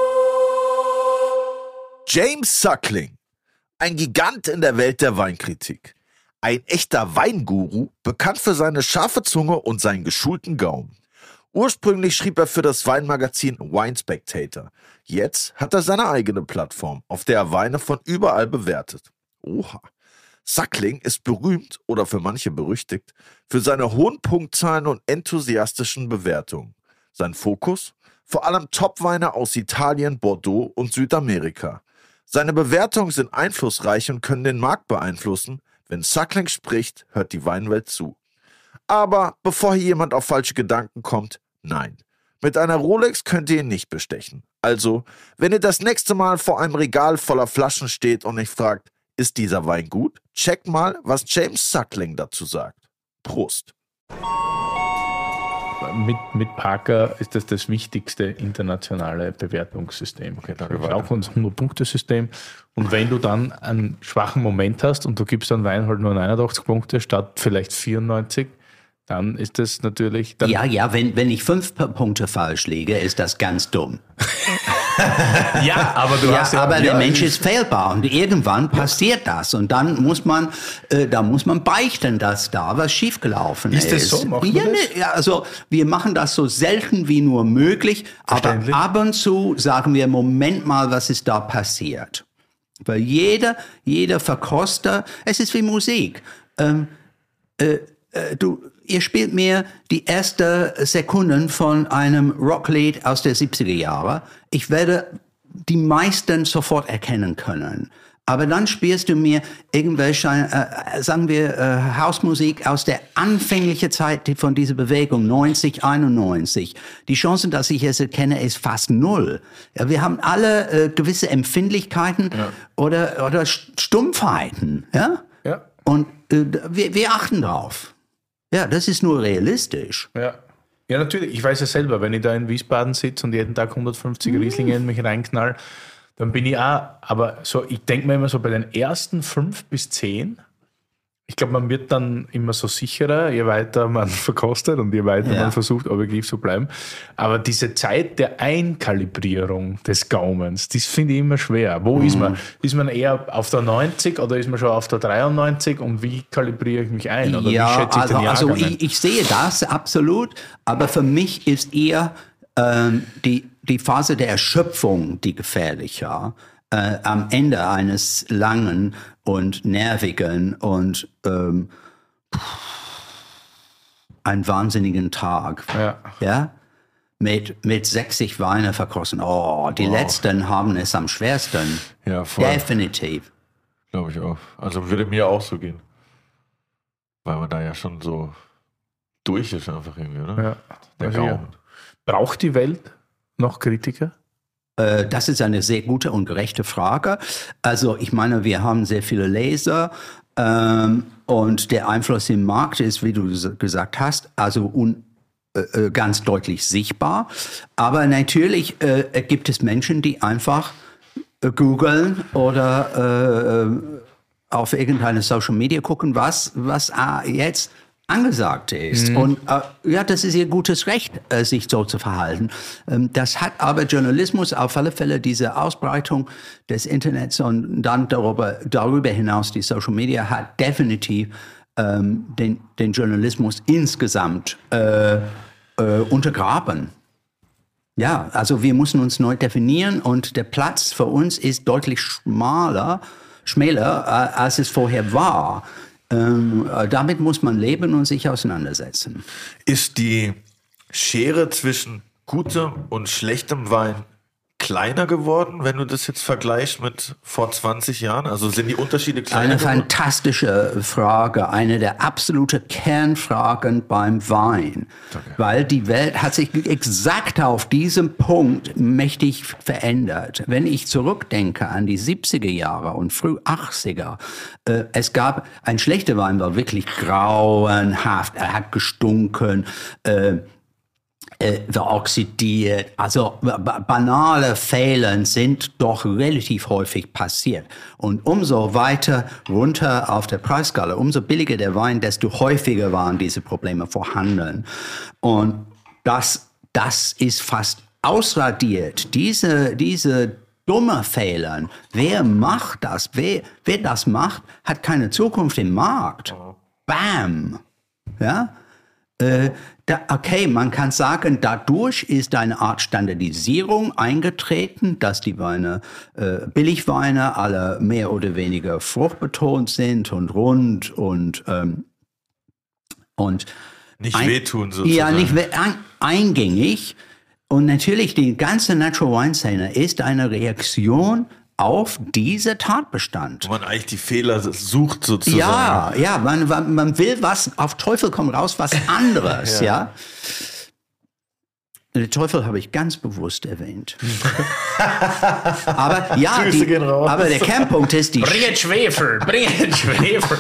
James Suckling, ein Gigant in der Welt der Weinkritik. Ein echter Weinguru, bekannt für seine scharfe Zunge und seinen geschulten Gaumen. Ursprünglich schrieb er für das Weinmagazin Wine Spectator. Jetzt hat er seine eigene Plattform, auf der er Weine von überall bewertet. Oha. Suckling ist berühmt oder für manche berüchtigt für seine hohen Punktzahlen und enthusiastischen Bewertungen. Sein Fokus? Vor allem Topweine aus Italien, Bordeaux und Südamerika. Seine Bewertungen sind einflussreich und können den Markt beeinflussen. Wenn Suckling spricht, hört die Weinwelt zu. Aber bevor hier jemand auf falsche Gedanken kommt, nein. Mit einer Rolex könnt ihr ihn nicht bestechen. Also, wenn ihr das nächste Mal vor einem Regal voller Flaschen steht und euch fragt, ist dieser Wein gut? Checkt mal, was James Suckling dazu sagt. Prost. Mit Parker ist das wichtigste internationale Bewertungssystem. Okay, danke, Das ist auch ein 100-Punkte-System. Und wenn du dann einen schwachen Moment hast und du gibst einen Wein halt nur 89 Punkte statt vielleicht 94, dann ist das natürlich... Dann Ja, wenn ich 5 Punkte falsch liege, ist das ganz dumm. ja, aber du hast aber der Mensch ist fehlbar und irgendwann passiert das und dann muss man beichten, dass da was schiefgelaufen ist. Ist das so? Macht man das? Ja, also wir machen das so selten wie nur möglich, aber ab und zu sagen wir, Moment mal, was ist da passiert? Weil jeder Verkoster, es ist wie Musik. Ihr spielt mir die ersten Sekunden von einem Rocklied aus der 70er Jahre. Ich werde die meisten sofort erkennen können. Aber dann spielst du mir irgendwelche, sagen wir, Hausmusik aus der anfänglichen Zeit von dieser Bewegung, 90, 91. Die Chance, dass ich es erkenne, ist fast 0. Ja, wir haben alle gewisse Empfindlichkeiten oder Stumpfheiten. Ja? Ja. Und wir achten drauf. Ja, das ist nur realistisch. Ja, natürlich. Ich weiß ja selber, wenn ich da in Wiesbaden sitze und jeden Tag 150 Rieslinge in mich reinknall, dann bin ich auch, aber so, ich denke mir immer so bei den ersten 5 bis 10, ich glaube, man wird dann immer so sicherer, je weiter man verkostet und je weiter man versucht, objektiv zu bleiben. Aber diese Zeit der Einkalibrierung des Gaumens, das finde ich immer schwer. Wo ist man? Ist man eher auf der 90 oder ist man schon auf der 93 und wie kalibriere ich mich ein? Oder wie schätze ich den Jahrgang ein? Ich sehe das absolut, aber für mich ist eher die Phase der Erschöpfung die gefährlicher. Am Ende eines langen und nervigen und einen wahnsinnigen Tag. Ja? Mit 60 Weine verkosten. Oh, die letzten haben es am schwersten. Ja, voll. Definitiv. Glaube ich auch. Also würde mir auch so gehen. Weil man da ja schon so durch ist einfach irgendwie, oder? Ja. Der Also, ja. Gaumen. Braucht die Welt noch Kritiker? Das ist eine sehr gute und gerechte Frage. Also ich meine, wir haben sehr viele Leser und der Einfluss im Markt ist, wie du gesagt hast, also ganz deutlich sichtbar. Aber natürlich gibt es Menschen, die einfach googeln oder auf irgendeine Social Media gucken, was jetzt angesagt ist. Und ja, das ist ihr gutes Recht, sich so zu verhalten. Das hat aber Journalismus auf alle Fälle, diese Ausbreitung des Internets und dann darüber hinaus die Social Media hat definitiv den Journalismus insgesamt untergraben. Ja, also wir müssen uns neu definieren und der Platz für uns ist deutlich schmäler, als es vorher war. Damit muss man leben und sich auseinandersetzen. Ist die Schere zwischen gutem und schlechtem Wein kleiner geworden, wenn du das jetzt vergleichst mit vor 20 Jahren? Also sind die Unterschiede kleiner Eine geworden? fantastische Frage, eine der absoluten Kernfragen beim Wein. Okay. Weil die Welt hat sich exakt auf diesem Punkt mächtig verändert. Wenn ich zurückdenke an die 70er Jahre und früh 80er, es gab, ein schlechter Wein war wirklich grauenhaft, er hat gestunken, war oxidiert. Also banale Fehler sind doch relativ häufig passiert. Und umso weiter runter auf der Preisskala, umso billiger der Wein, desto häufiger waren diese Probleme vorhanden. Und das ist fast ausradiert. Diese dumme Fehler, wer macht das? Wer das macht, hat keine Zukunft im Markt. Bam! Ja? Okay, man kann sagen, dadurch ist eine Art Standardisierung eingetreten, dass die Weine, Billigweine, alle mehr oder weniger fruchtbetont sind und rund und Nicht wehtun sozusagen. ja, nicht eingängig. Und natürlich die ganze Natural Wine Szene ist eine Reaktion auf diese Tatbestand. Wo man eigentlich die Fehler sucht sozusagen. Ja, man will was, auf Teufel komm raus, was anderes, ja. Den Teufel habe ich ganz bewusst erwähnt. Aber ja, Grüße gehen raus. aber der Kernpunkt ist die Bringet Schwefel, bringet Schwefel.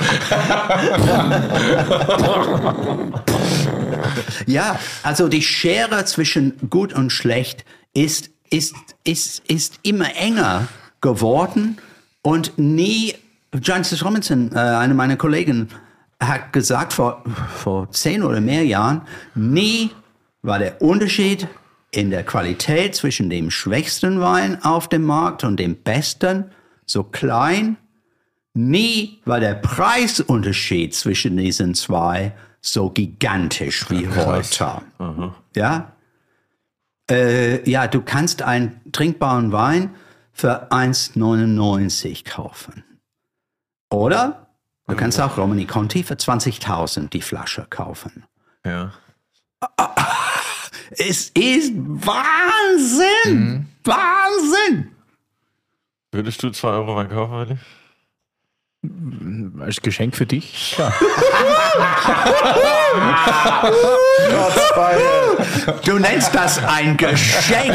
Ja, also die Schere zwischen gut und schlecht ist immer enger geworden und nie, Jancis Robinson, eine meiner Kollegen, hat gesagt vor 10 oder mehr Jahren, nie war der Unterschied in der Qualität zwischen dem schwächsten Wein auf dem Markt und dem besten so klein. Nie war der Preisunterschied zwischen diesen zwei so gigantisch wie heute. Ja? Ja, du kannst einen trinkbaren Wein für 1,99 kaufen. Oder du kannst auch Romani Conti für 20.000 die Flasche kaufen. Ja. Es ist Wahnsinn! Wahnsinn! Würdest du 2 Euro Wein kaufen, Willi? Als Geschenk für dich? Ja. Du nennst das ein Geschenk.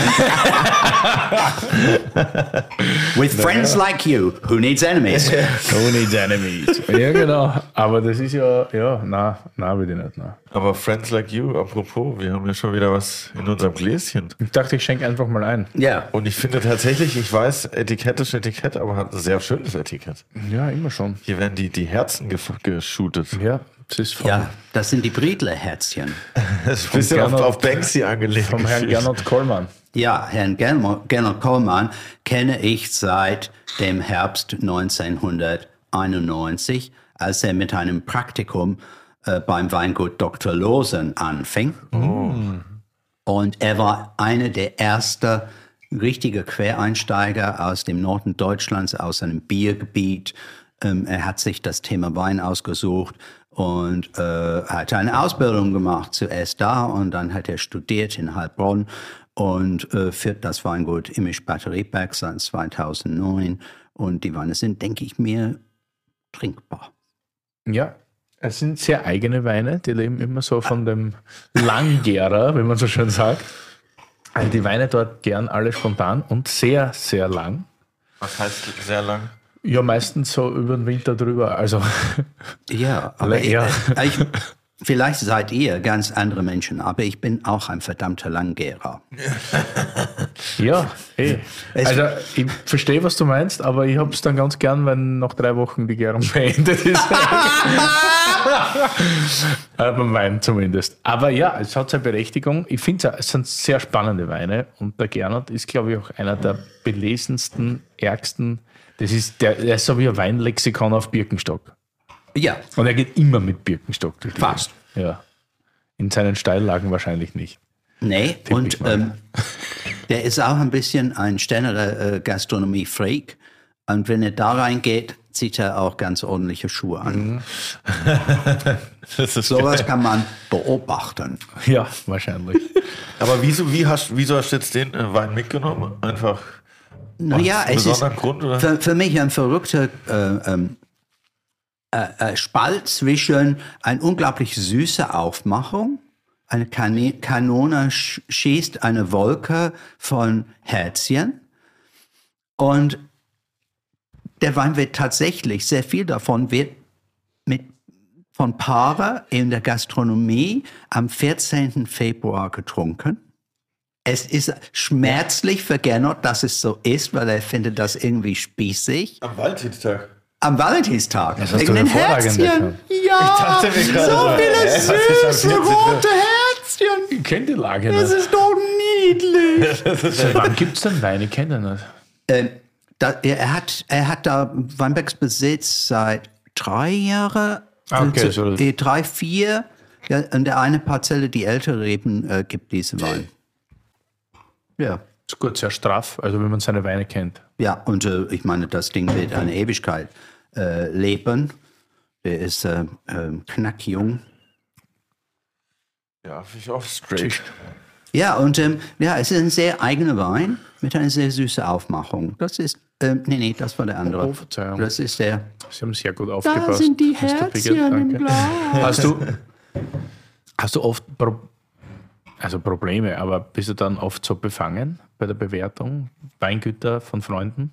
With friends like you, who needs enemies? Who needs enemies? Ja, genau. Aber das ist ja, würde ich nicht. Na. Aber Friends Like You, apropos, wir haben ja schon wieder was in unserem Gläschen. Ich dachte, ich schenke einfach mal ein. Ja. Und ich finde tatsächlich, ich weiß, Etikett ist Etikett, aber hat ein sehr schönes Etikett. Ja, immer schon. Hier werden die Herzen geshootet. Ja, das ist Ja, das sind die Briedle-Herzchen. Das ist ein bisschen auf Banksy angelegt. vom Herrn Gernot Kollmann. Ja, Herrn Gernot Kollmann kenne ich seit dem Herbst 1991, als er mit einem Praktikum beim Weingut Dr. Lohsen anfing. Und er war einer der ersten richtige Quereinsteiger aus dem Norden Deutschlands, aus einem Biergebiet. Er hat sich das Thema Wein ausgesucht und hat eine Ausbildung gemacht, zuerst da und dann hat er studiert in Heilbronn und führt das Weingut Imisch Batterieberg seit 2009 und die Weine sind, denke ich mir, trinkbar. Ja, Es sind sehr eigene Weine, die leben immer so von dem Langgärer, wie man so schön sagt. Also die Weine dort gern alle spontan und sehr, sehr lang. Was heißt sehr lang? Ja, meistens so über den Winter drüber. Also Ja, aber Ja. vielleicht seid ihr ganz andere Menschen, aber ich bin auch ein verdammter Langgärer. ja, Also ich verstehe, was du meinst, aber ich habe es dann ganz gern, wenn nach 3 Wochen die Gärung beendet ist. Beim Wein zumindest. Aber ja, es hat seine Berechtigung. Ich finde, es sind sehr spannende Weine und der Gernot ist, glaube ich, auch einer der belesensten, ärgsten. Das ist der ist so wie ein Weinlexikon auf Birkenstock. Ja, Und er geht immer mit Birkenstock durch die Fast. Gegend. Ja. In seinen Steillagen wahrscheinlich nicht. nee, und der ist auch ein bisschen ein stärkerer Gastronomie-Freak. Und wenn er da reingeht, zieht er auch ganz ordentliche Schuhe an. Das ist Sowas kann man beobachten. Ja, wahrscheinlich. Aber wieso hast du jetzt den Wein mitgenommen? Einfach Naja, aus es ist besonderen Grund, oder? für mich ein verrückter Spalt zwischen eine unglaublich süße Aufmachung. Eine Kanone schießt eine Wolke von Herzchen. Und der Wein wird tatsächlich, sehr viel davon wird von Paare in der Gastronomie am 14. Februar getrunken. Es ist schmerzlich für Gernot, dass es so ist, weil er findet das irgendwie spießig. Am Valentinstag. Am Valentinstag. Das hast Wegen du den hervorragend Herzchen. Ja, dachte mir gerade so so, viele was ist am süße 14.? rote Herzchen. Ich kenne die Lage Das nicht. ist doch niedlich. Seit wann gibt es denn Weine? Ich kenne den nicht. Er hat da Weinbergs Besitz seit 3 Jahren. Okay, so. 3, 4. Ja, und der eine Parzelle, die ältere Reben, gibt diese Wein. Ja. Ist gut, sehr straff, also wenn man seine Weine kennt. Ja, und ich meine, das Ding wird eine Ewigkeit leben. Der ist knackjung. Ja, finde ich auch straight. Ja, und ja, es ist ein sehr eigener Wein mit einer sehr süßen Aufmachung. Das ist, nee, das war der andere. Oh, Verzeihung. Das ist der. Sie haben sehr gut aufgepasst. Da sind die Mr. Pickett, Herzchen danke. im Glas. Hast du oft Probleme, aber bist du dann oft so befangen bei der Bewertung? Weingüter von Freunden?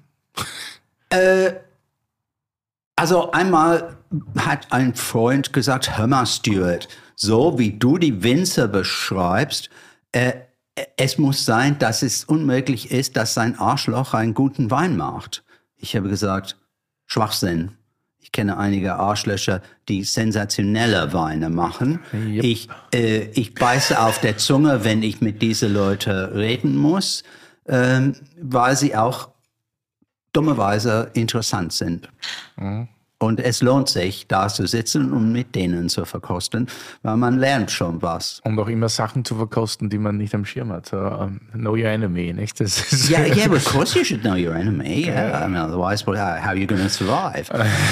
Also einmal hat ein Freund gesagt, hör mal Stuart, so wie du die Winzer beschreibst, es muss sein, dass es unmöglich ist, dass sein Arschloch einen guten Wein macht. Ich habe gesagt, Schwachsinn. Ich kenne einige Arschlöcher, die sensationelle Weine machen. Yep. Ich beiße auf der Zunge, wenn ich mit diesen Leuten reden muss, weil sie auch dummerweise interessant sind. Und es lohnt sich, da zu sitzen und mit denen zu verkosten, weil man lernt schon was. Und auch immer Sachen zu verkosten, die man nicht am Schirm hat. So, know your enemy, nicht? Das ist Yeah, of course you should know your enemy. Yeah. I mean, otherwise, how are you going to survive?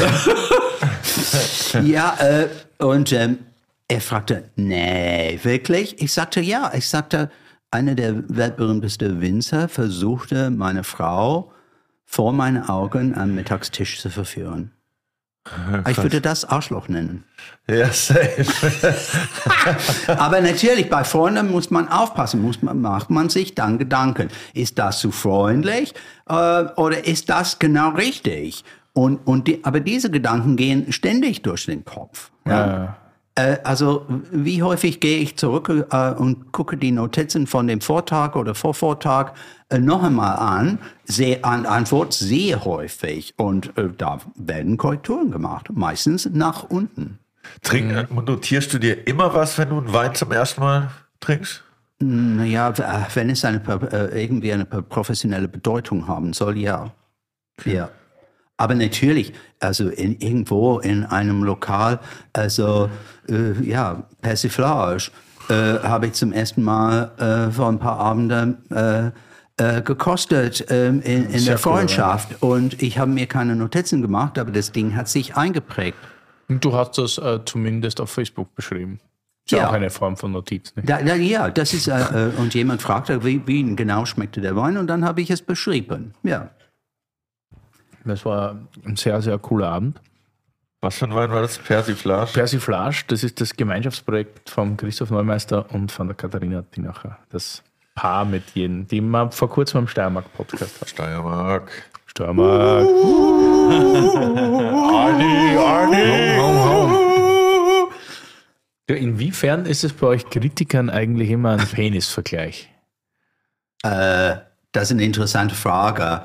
Ja, und er fragte, nee, wirklich? Ich sagte, ja. Ich sagte, einer der weltberühmtesten Winzer versuchte, meine Frau vor meinen Augen am Mittagstisch zu verführen. Ich würde das Arschloch nennen. Ja, safe. Aber natürlich, bei Freunden muss man aufpassen, macht man sich dann Gedanken. Ist das zu freundlich oder ist das genau richtig? Aber diese Gedanken gehen ständig durch den Kopf. Ja? Also wie häufig gehe ich zurück und gucke die Notizen von dem Vortag oder Vorvortag noch einmal an, Antwort sehr häufig und da werden Korrekturen gemacht, meistens nach unten. Notierst du dir immer was, wenn du einen Wein zum ersten Mal trinkst? Naja, wenn es irgendwie eine professionelle Bedeutung haben soll, ja. Ja. Aber natürlich, also irgendwo in einem Lokal, also Persiflage, habe ich zum ersten Mal vor ein paar Abenden gekostet in der Freundschaft. Cool, und ich habe mir keine Notizen gemacht, aber das Ding hat sich eingeprägt. Und du hast das zumindest auf Facebook beschrieben. Ist ja auch eine Form von Notiz. Nicht? Ja, das ist, und jemand fragte, wie genau schmeckte der Wein, und dann habe ich es beschrieben. Ja. Das war ein sehr, sehr cooler Abend. Was für ein Wein war das? Persiflage? Persiflage, das ist das Gemeinschaftsprojekt von Christoph Neumeister und von der Katharina Tinacher. Das Paar mit jenen, die man vor kurzem am Steiermark-Podcast hat. Steiermark. Arni. Ja, inwiefern ist es bei euch Kritikern eigentlich immer ein Penisvergleich? Das ist eine interessante Frage.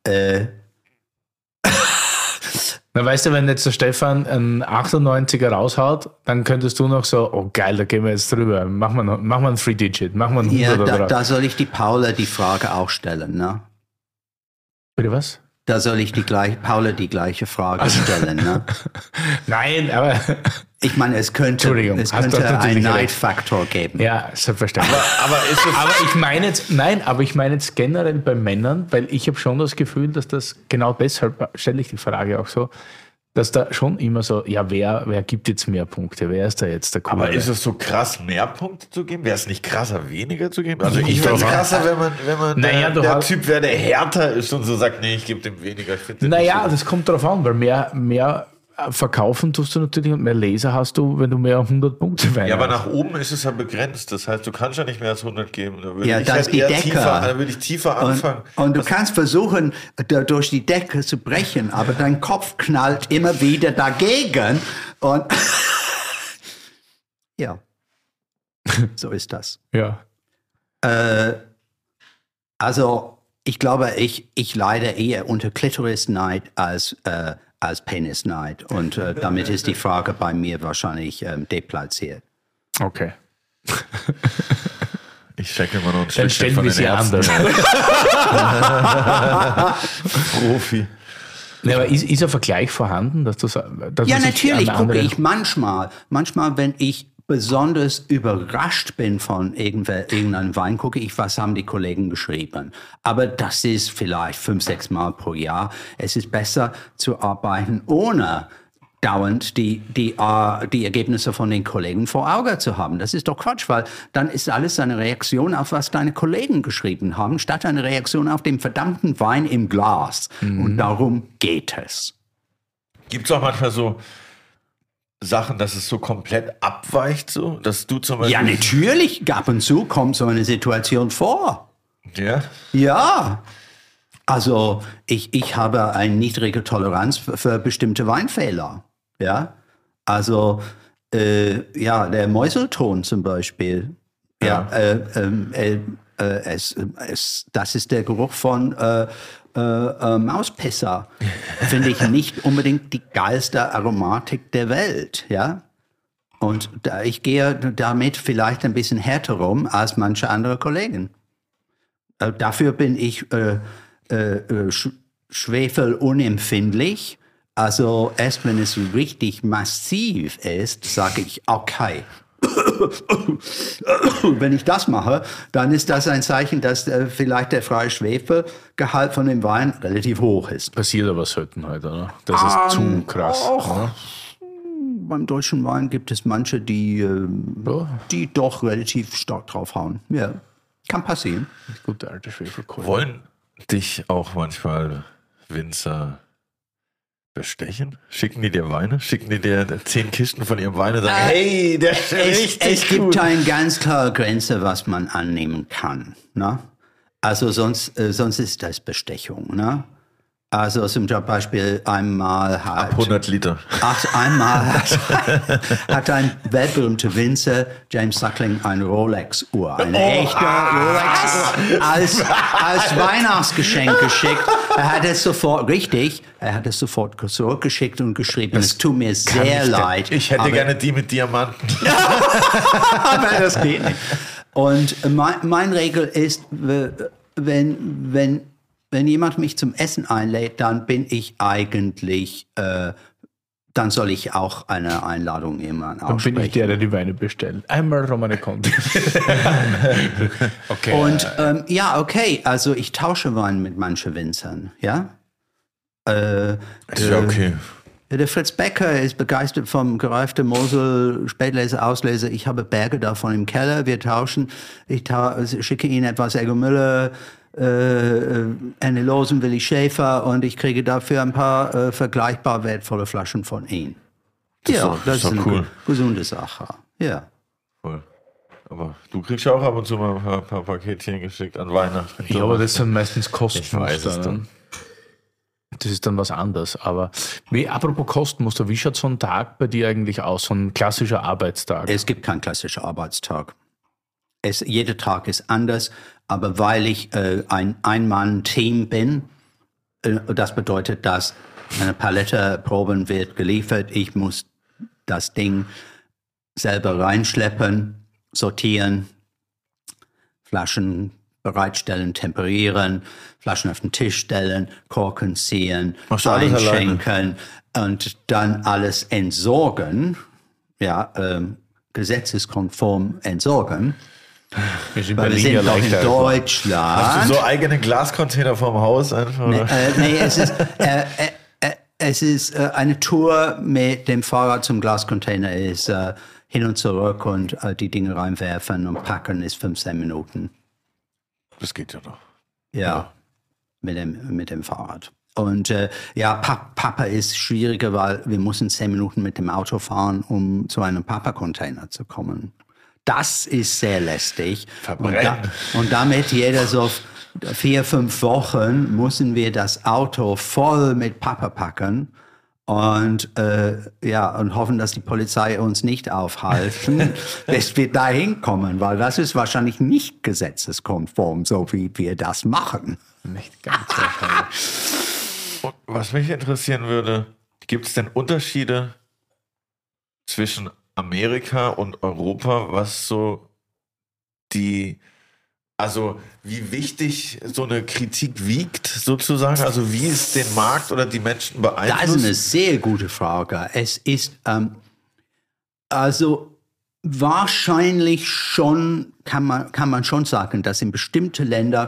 Na, weißt du, wenn jetzt der Stefan einen 98er raushaut, dann könntest du noch so, oh geil, da gehen wir jetzt drüber. Mach mal ein Three-Digit, mach mal ein 100 Ja, oder da soll ich die Paula die Frage auch stellen, ne? Bitte was? Da soll ich Paula die gleiche Frage stellen, ne? Nein, aber... Ich meine, es könnte hast du einen natürlich recht. Neidfaktor geben. Ja, selbstverständlich. Aber ist es... Aber ich meine jetzt generell bei Männern, weil ich habe schon das Gefühl, dass das genau deshalb, stelle ich die Frage auch so, dass da schon immer so, ja, wer gibt jetzt mehr Punkte? Wer ist da jetzt der Coole? Aber ist es so krass, mehr Punkte zu geben? Wäre es nicht krasser, weniger zu geben? Also ich finde es krasser, wenn man der Typ wäre, der härter ist und so sagt, nee, ich gebe dem weniger. Naja, das kommt drauf an, weil mehr verkaufen tust du natürlich und mehr Leser hast du, wenn du mehr 100 Punkte Wein Ja, aber hast. nach oben ist es ja begrenzt. Das heißt, du kannst ja nicht mehr als 100 geben. Da würde Ja, ich das halt ist die eher Decke. da würde ich tiefer anfangen. Und du kannst versuchen, durch die Decke zu brechen, aber dein Kopf knallt immer wieder dagegen. Und ja, so ist das. Ja. Also, ich glaube, ich leide eher unter Klitorisneid als Penisneid. Und damit ist die Frage bei mir wahrscheinlich deplatziert. Okay. Ich checke immer noch ein Dann Stückchen stellen von wir den sie Ärzten. anders. Profi. Ja, aber ist ein Vergleich vorhanden? Dass Ja, man sich natürlich an gucke andere- ich manchmal, wenn ich besonders überrascht bin von irgendeinem Wein, gucke ich, was haben die Kollegen geschrieben. Aber das ist vielleicht 5-6 Mal pro Jahr. Es ist besser zu arbeiten, ohne dauernd die Ergebnisse von den Kollegen vor Augen zu haben. Das ist doch Quatsch, weil dann ist alles eine Reaktion auf, was deine Kollegen geschrieben haben, statt eine Reaktion auf den verdammten Wein im Glas. Und darum geht es. Gibt es auch manchmal so Sachen, dass es so komplett abweicht, so, dass du zum Beispiel... Ja, natürlich, ab und zu kommt so eine Situation vor. Ja? Ja, also ich habe eine niedrige Toleranz für bestimmte Weinfehler. Ja, also der Mäuselton zum Beispiel. Ja, das ist der Geruch von Mauspisser. Finde ich nicht unbedingt die geilste Aromatik der Welt. Ja. Und ich gehe damit vielleicht ein bisschen härter rum als manche andere Kollegen. Dafür bin ich schwefelunempfindlich. Also erst wenn es richtig massiv ist, sage ich, okay. Wenn ich das mache, dann ist das ein Zeichen, dass vielleicht der freie Schwefelgehalt von dem Wein relativ hoch ist. Passiert aber selten heute, oder? Das ist zu krass. Oder? Beim deutschen Wein gibt es manche, die doch relativ stark draufhauen. Ja, kann passieren. Gute alte Schwefelkohle. Wollen dich auch manchmal Winzer bestechen? Schicken die dir Weine? Schicken die dir 10 Kisten von ihrem Wein und sagen, hey, der ist richtig Es gibt gut. eine ganz klare Grenze, was man annehmen kann. Ne? Also sonst ist das Bestechung. Ne? Also zum Beispiel einmal Ab 100 Liter. hat ein weltberühmter Winzer, James Suckling, eine Rolex-Uhr, eine echte Rolex-Uhr als Weihnachtsgeschenk geschickt. Er hat es sofort zurückgeschickt und geschrieben, es tut mir sehr leid. Ich hätte gerne die mit Diamanten. Aber das geht nicht. Und meine Regel ist, wenn jemand mich zum Essen einlädt, dann bin ich eigentlich, dann soll ich auch eine Einladung jemandem Dann aussprechen. bin ich der die Weine bestellt. Einmal Romane Conti. Okay. Und okay, also ich tausche Wein mit manchen Winzern, ja. Ist ja okay. Der Fritz Becker ist begeistert vom gereiften Mosel, Spätlese, Auslese. Ich habe Berge davon im Keller. Wir tauschen. Ich schicke Ihnen etwas Eggo Müller, eine Losen Willi Schäfer und ich kriege dafür ein paar vergleichbar wertvolle Flaschen von Ihnen. Das ist eine cool. gesunde Sache. Ja. Voll. Aber du kriegst ja auch ab und zu mal ein paar Paketchen geschickt an Weihnachten. Ja, aber das sind meistens Ich weiß Kostenmuster. es doch. Das ist dann was anderes. Aber apropos Kostenmuster, wie schaut so ein Tag bei dir eigentlich aus? So ein klassischer Arbeitstag? Es gibt keinen klassischen Arbeitstag. Jeder Tag ist anders, aber weil ich ein Ein-Mann-Team bin, das bedeutet, dass eine Palette Proben wird geliefert. Ich muss das Ding selber reinschleppen, sortieren, Flaschen bereitstellen, temperieren, Flaschen auf den Tisch stellen, Korken ziehen, Machst du alles einschenken und dann alles entsorgen, gesetzeskonform entsorgen. Wir sind Weil wir Berlin ja sind doch in leichter. Deutschland. Hast du so eigene Glascontainer vorm Haus einfach? Oder? Nee, es ist eine Tour mit dem Fahrrad zum Glascontainer ist hin und zurück und die Dinge reinwerfen und packen ist 15 Minuten. Das geht ja noch. Ja, mit dem Fahrrad. Und Papa ist schwieriger, weil wir müssen 10 Minuten mit dem Auto fahren, um zu einem Papa-Container zu kommen. Das ist sehr lästig. Verbrennen. Und damit jeder so 4-5 Wochen müssen wir das Auto voll mit Papa packen und hoffen, dass die Polizei uns nicht aufhalten, bis wir da hinkommen, weil das ist wahrscheinlich nicht gesetzeskonform, so wie wir das machen. Nicht ganz wahrscheinlich. Und was mich interessieren würde, gibt es denn Unterschiede zwischen Amerika und Europa, was so wie wichtig so eine Kritik wiegt, sozusagen? Also wie es den Markt oder die Menschen beeinflusst? Das ist eine sehr gute Frage. Es ist, wahrscheinlich schon, kann man schon sagen, dass in bestimmte Länder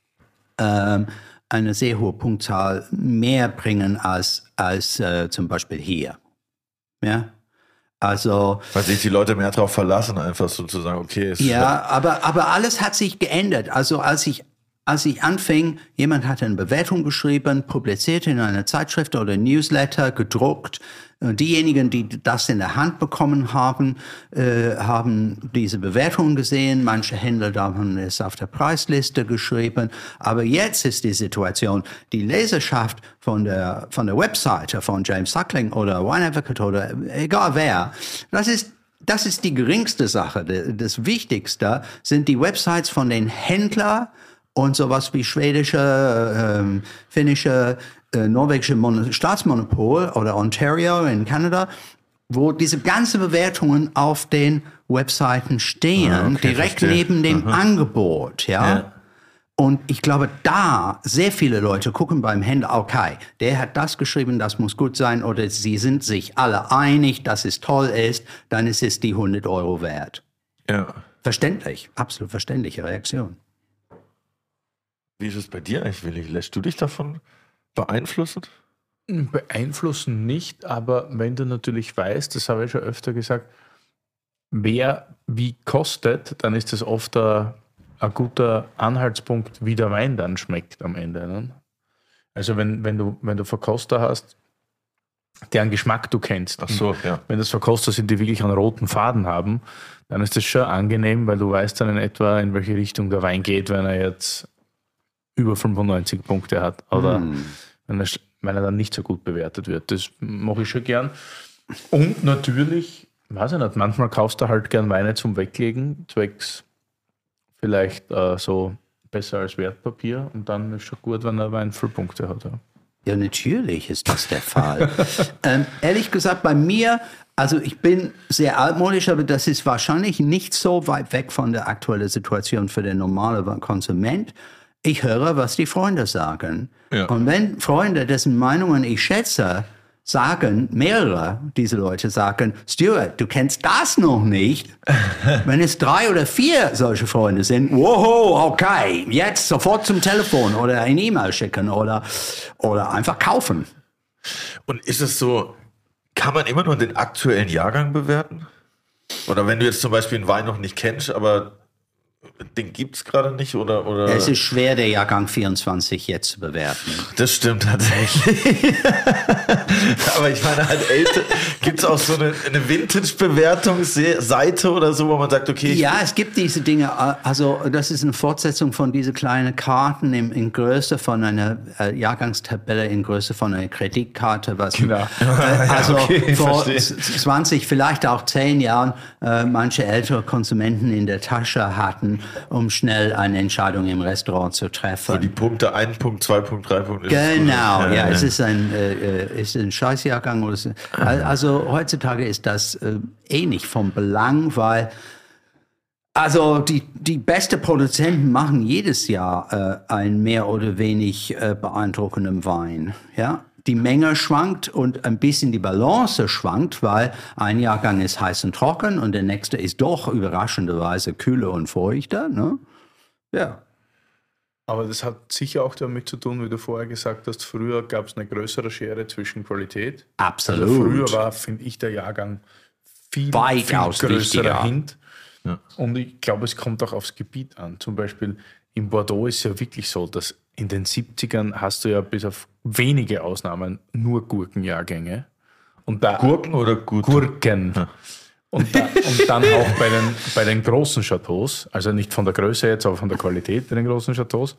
eine sehr hohe Punktzahl mehr bringen als zum Beispiel hier. Ja? Also, Weil sich die Leute mehr darauf verlassen, einfach sozusagen, okay. Aber alles hat sich geändert. Also als ich anfing, jemand hat eine Bewertung geschrieben, publiziert in einer Zeitschrift oder Newsletter, gedruckt. Diejenigen, die das in der Hand bekommen haben, haben diese Bewertung gesehen. Manche Händler haben es auf der Preisliste geschrieben. Aber jetzt ist die Situation, die Leserschaft von der Webseite von James Suckling oder Wine Advocate oder egal wer, das ist die geringste Sache. Das Wichtigste sind die Websites von den Händlern und sowas wie schwedische, finnische, norwegische Staatsmonopol oder Ontario in Kanada, wo diese ganzen Bewertungen auf den Webseiten stehen, direkt neben dem Angebot, ja. Und ich glaube, da sehr viele Leute gucken beim Händler, okay, der hat das geschrieben, das muss gut sein, oder sie sind sich alle einig, dass es toll ist, dann ist es die 100 € wert. Ja. Verständlich, absolut verständliche Reaktion. Wie ist es bei dir eigentlich, Willi? Lässt du dich davon beeinflussen? Beeinflussen nicht, aber wenn du natürlich weißt, das habe ich schon öfter gesagt, wer wie kostet, dann ist das oft ein guter Anhaltspunkt, wie der Wein dann schmeckt am Ende. Ne? Also wenn du Verkoster hast, deren Geschmack du kennst. Ach so, ja. Wenn das Verkoster sind, die wirklich einen roten Faden haben, dann ist das schon angenehm, weil du weißt dann in etwa, in welche Richtung der Wein geht, wenn er jetzt über 95 Punkte hat oder wenn er dann nicht so gut bewertet wird. Das mache ich schon gern. Und natürlich, weiß ich nicht, manchmal kaufst du halt gern Weine zum Weglegen, zwecks vielleicht so besser als Wertpapier und dann ist schon gut, wenn der Wein Punkte hat. Ja. Ja, natürlich ist das der Fall. Ehrlich gesagt, bei mir, also ich bin sehr altmodisch, aber das ist wahrscheinlich nicht so weit weg von der aktuellen Situation für den normalen Konsument. Ich höre, was die Freunde sagen. Ja. Und wenn Freunde, dessen Meinungen ich schätze, sagen, mehrere diese Leute sagen, Stuart, du kennst das noch nicht. Wenn es 3 oder 4 solche Freunde sind, wow, okay, jetzt sofort zum Telefon oder eine E-Mail schicken oder einfach kaufen. Und ist es so, kann man immer nur den aktuellen Jahrgang bewerten? Oder wenn du jetzt zum Beispiel einen Wein noch nicht kennst, aber Den gibt es gerade nicht, oder? Es ist schwer, der Jahrgang 24 jetzt zu bewerten. Das stimmt tatsächlich. Aber ich meine, halt älter, gibt es auch so eine Vintage-Bewertungsseite oder so, wo man sagt, okay. Ja, es gibt diese Dinge. Also das ist eine Fortsetzung von diese kleinen Karten in Größe von einer Jahrgangstabelle, in Größe von einer Kreditkarte. Was Genau. Also okay, vor verstehe. 20, vielleicht auch 10 Jahren manche ältere Konsumenten in der Tasche hatten, um schnell eine Entscheidung im Restaurant zu treffen. Für die Punkte 1 Punkt, 2 Punkt, 3 Punkt. Genau, ja, es ist ein Scheißjahrgang. Also heutzutage ist das nicht vom Belang, weil also die besten Produzenten machen jedes Jahr einen mehr oder weniger beeindruckenden Wein. Ja? Die Menge schwankt und ein bisschen die Balance schwankt, weil ein Jahrgang ist heiß und trocken und der nächste ist doch überraschenderweise kühler und feuchter. Ne? Ja. Aber das hat sicher auch damit zu tun, wie du vorher gesagt hast, früher gab es eine größere Schere zwischen Qualität. Absolut. Also früher war, finde ich, der Jahrgang viel Weitaus größerer wichtiger. Hint. Ja. Und ich glaube, es kommt auch aufs Gebiet an. Zum Beispiel in Bordeaux ist es ja wirklich so, dass in den 70ern hast du ja bis auf wenige Ausnahmen nur Gurkenjahrgänge. Und da Gurken oder gut? Gurken. Ja. Und dann auch bei den großen Chateaus, also nicht von der Größe jetzt, aber von der Qualität bei den großen Chateaus,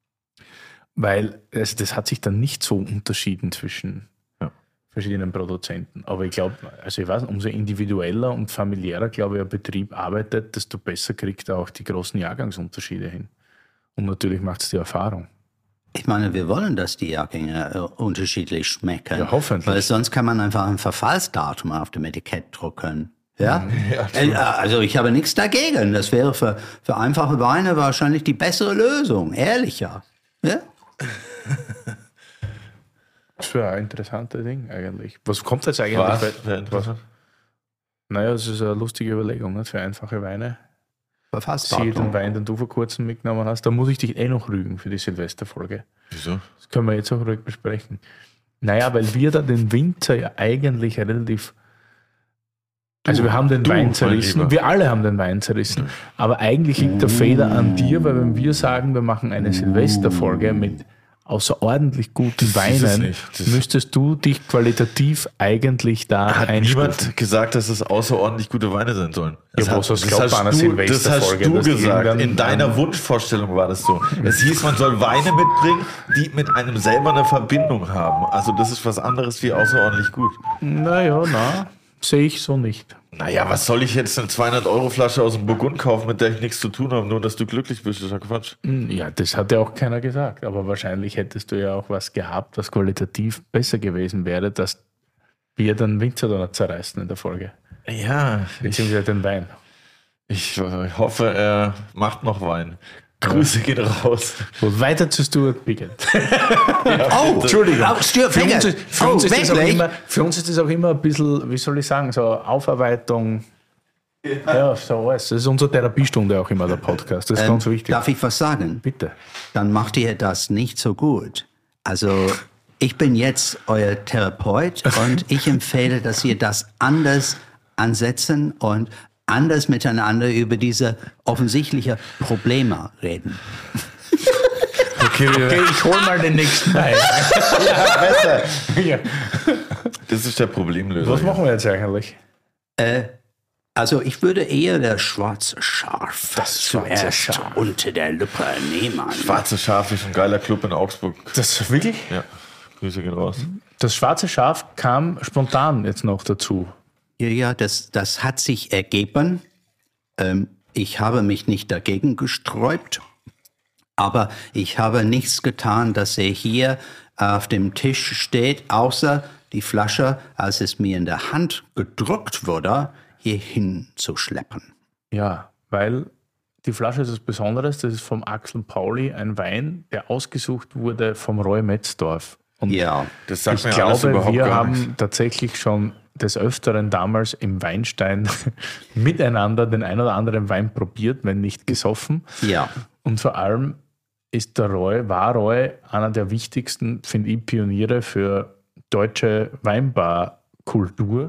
weil das hat sich dann nicht so unterschieden zwischen verschiedenen Produzenten. Aber ich glaube, also ich weiß, umso individueller und familiärer, glaube ich, ein Betrieb arbeitet, desto besser kriegt er auch die großen Jahrgangsunterschiede hin. Und natürlich macht es die Erfahrung. Ich meine, wir wollen, dass die Jahrgänge unterschiedlich schmecken. Ja, hoffentlich. Weil sonst kann man einfach ein Verfallsdatum auf dem Etikett drucken. Ja? Also ich habe nichts dagegen. Das wäre für einfache Weine wahrscheinlich die bessere Lösung. Ehrlicher. Ja? Das ist ein interessantes Ding eigentlich. Was kommt jetzt eigentlich? Naja, das ist eine lustige Überlegung, nicht? Für einfache Weine. Siehe den Wein, den du vor kurzem mitgenommen hast. Da muss ich dich noch rügen für die Silvesterfolge. Wieso? Das können wir jetzt auch ruhig besprechen. Naja, weil wir da den Winzer ja eigentlich relativ... Also wir haben den Wein zerrissen, wir alle haben den Wein zerrissen, aber eigentlich liegt der Fehler an dir, weil wenn wir sagen, wir machen eine Silvesterfolge mit außerordentlich guten Weinen, müsstest du dich qualitativ eigentlich da einstufen. Niemand gesagt, dass es außerordentlich gute Weine sein sollen. Das hast du gesagt. In deiner Wunschvorstellung war das so. Es hieß, man soll Weine mitbringen, die mit einem selber eine Verbindung haben. Also das ist was anderes wie außerordentlich gut. Naja, sehe ich so nicht. Naja, was soll ich jetzt eine 200-Euro-Flasche aus dem Burgund kaufen, mit der ich nichts zu tun habe, nur dass du glücklich bist? Das ist ja Quatsch. Ja, das hat ja auch keiner gesagt. Aber wahrscheinlich hättest du ja auch was gehabt, was qualitativ besser gewesen wäre, dass wir dann Winzer da zerreißen in der Folge. Ja. Beziehungsweise den Wein. Ich hoffe, er macht noch Wein. Grüße gehen raus. Und weiter zu Stuart Biggett. Oh, Entschuldigung. Für uns ist das auch immer ein bisschen, wie soll ich sagen, so Aufarbeitung. Ja, so alles. Das ist unsere Therapiestunde auch immer, der Podcast. Das ist ganz wichtig. Darf ich was sagen? Bitte. Dann macht ihr das nicht so gut. Also ich bin jetzt euer Therapeut und ich empfehle, dass ihr das anders ansetzen und anders miteinander über diese offensichtlichen Probleme reden. Okay, ich hol mal den nächsten Wein. Ja, besser. Ja. Das ist der Problemlöser. Was machen wir jetzt eigentlich? Also ich würde eher das schwarze Schaf Schwarze unter der Lupe nehmen. Schwarze Schaf ist ein geiler Club in Augsburg. Das wirklich? Ja, Grüße gehen raus. Das schwarze Schaf kam spontan jetzt noch dazu. Ja, das hat sich ergeben. Ich habe mich nicht dagegen gesträubt, aber ich habe nichts getan, dass er hier auf dem Tisch steht, außer die Flasche, als es mir in der Hand gedrückt wurde, hierhin zu schleppen. Ja, weil die Flasche ist was Besonderes. Das ist vom Axel Pauli, ein Wein, der ausgesucht wurde vom Roy Metzdorf. Und ja, das sagt ich mir glaube, alles überhaupt wir gar haben nichts. tatsächlich schon des Öfteren damals im Weinstein miteinander den ein oder anderen Wein probiert, wenn nicht gesoffen. Ja. Und vor allem war Roy einer der wichtigsten, finde ich, Pioniere für deutsche Weinbarkultur,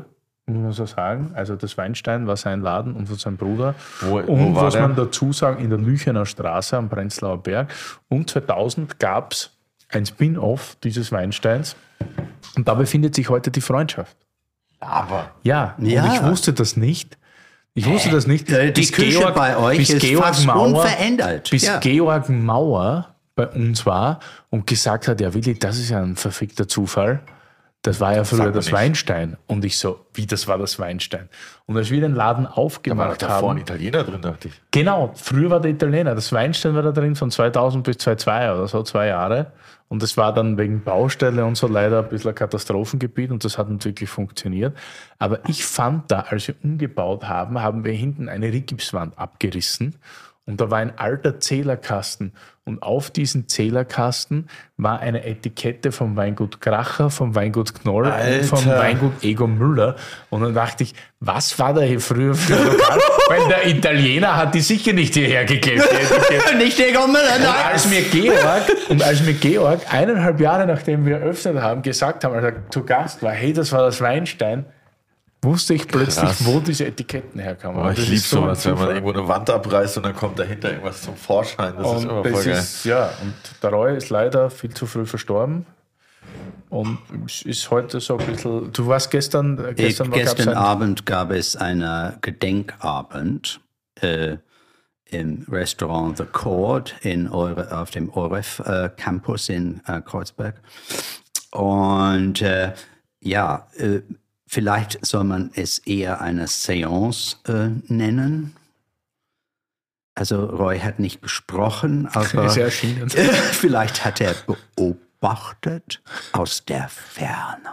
muss man so sagen. Also das Weinstein war sein Laden und von seinem Bruder. Wo Und war was der? man dazu sagen, in der Lüchener Straße am Prenzlauer Berg. Und 2000 gab es ein Spin-off dieses Weinsteins. Und da befindet sich heute die Freundschaft. Aber Ja, Ja. und ich wusste das nicht. Die Die Küche bei euch ist fast unverändert. Bis Ja. Georg Mauer bei uns war und gesagt hat, ja Willi, das ist ja ein verfickter Zufall. Das war ja früher mir das nicht. Weinstein. Und ich so, wie, das war das Weinstein? Und als wir den Laden da war doch aufgemacht davor ein haben, Italiener drin, dachte ich. genau, früher war der Italiener, das Weinstein war da drin von 2000 bis 2002 oder so, 2 Jahre. Und das war dann wegen Baustelle und so leider ein bisschen ein Katastrophengebiet und das hat nicht wirklich funktioniert. Aber ich fand da, als wir umgebaut haben, haben wir hinten eine Rigipswand abgerissen und da war ein alter Zählerkasten und auf diesem Zählerkasten war eine Etikette vom Weingut Kracher, vom Weingut Knoll und vom Alter. Weingut Ego Müller. Und dann dachte ich, was war da hier früher für ein Lokal? Weil der Italiener hat die sicher nicht hierher geklebt. die Etikette. Nicht Ego Müller, Und nein. als mir Georg 1,5 Jahre nachdem wir eröffnet haben, gesagt haben, als er zu Gast war, hey, das war das Weinstein, wusste ich plötzlich, Krass. wo diese Etiketten herkamen. Oh, Und ich das liebe ist so ein sowas, wenn man Zufall. irgendwo eine Wand abreißt und dann kommt dahinter irgendwas zum Vorschein. Das ist immer Und voll das geil. ist, ja, und der Roy ist leider viel zu früh verstorben. Und es ist heute so ein bisschen. Du warst gestern war- gab's Gestern ein- Abend gab es einen Gedenkabend im Restaurant The Chord auf dem ORF Campus in Kreuzberg. Und vielleicht soll man es eher eine Seance nennen. Also Roy hat nicht gesprochen, aber ist erschienen. vielleicht hat er beobachtet aus der Ferne.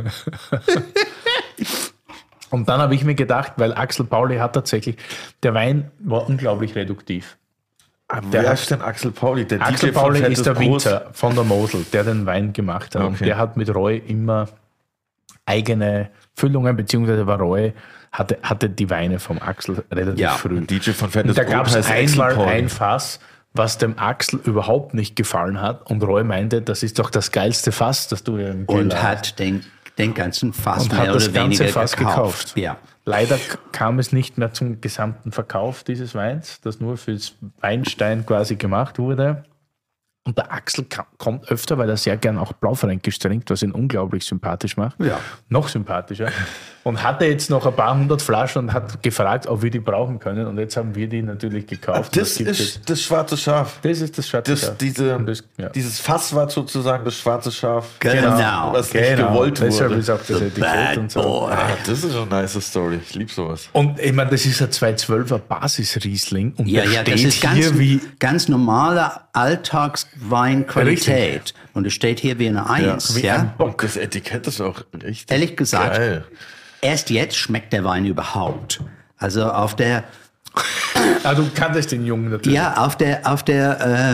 Und dann habe ich mir gedacht, weil Axel Pauli hat tatsächlich, der Wein war unglaublich reduktiv. Wer ist denn Axel Pauli? Der Axel DJ von Pauli Fettes ist der Brot? Winzer von der Mosel, der den Wein gemacht hat. Und Okay. der hat mit Roy immer eigene Füllungen, beziehungsweise war Roy, hatte die Weine vom Axel relativ Ja, früh. Ein DJ von Fettes Und da Brot gab es heißt Axel einmal Pauli. ein Fass, was dem Axel überhaupt nicht gefallen hat. Und Roy meinte, das ist doch das geilste Fass, das du im Keller Und hast. hat den ganzen Fass Und mehr hat das oder ganze weniger Fass gekauft. Ja. Leider kam es nicht mehr zum gesamten Verkauf dieses Weins, das nur fürs Weinstein quasi gemacht wurde. Und der Axel kommt öfter, weil er sehr gern auch Blaufränkisch trinkt, was ihn unglaublich sympathisch macht. Ja. Noch sympathischer. Und hatte jetzt noch ein paar hundert Flaschen und hat gefragt, ob wir die brauchen können. Und jetzt haben wir die natürlich gekauft. Das gibt es. ist das schwarze Schaf. Das ist das Schwarze Schaf. Und das, ja. Dieses Fass war sozusagen das schwarze Schaf. Genau. Was nicht gewollt Deshalb wurde. ist auch das Etikett und so. Ah, das ist eine nice Story. Ich liebe sowas. Und ich meine, das ist ein 212er Basisriesling. Und Ja, der ja, das steht ist ganz, hier wie ganz normale Alltagsweinqualität. Und es steht hier wie eine Eins. wie Ja, ein Und das Etikett ist auch richtig Ehrlich gesagt, geil. erst jetzt schmeckt der Wein überhaupt. Also auf der, Ah, du kanntest den Jungen natürlich. ja, auf der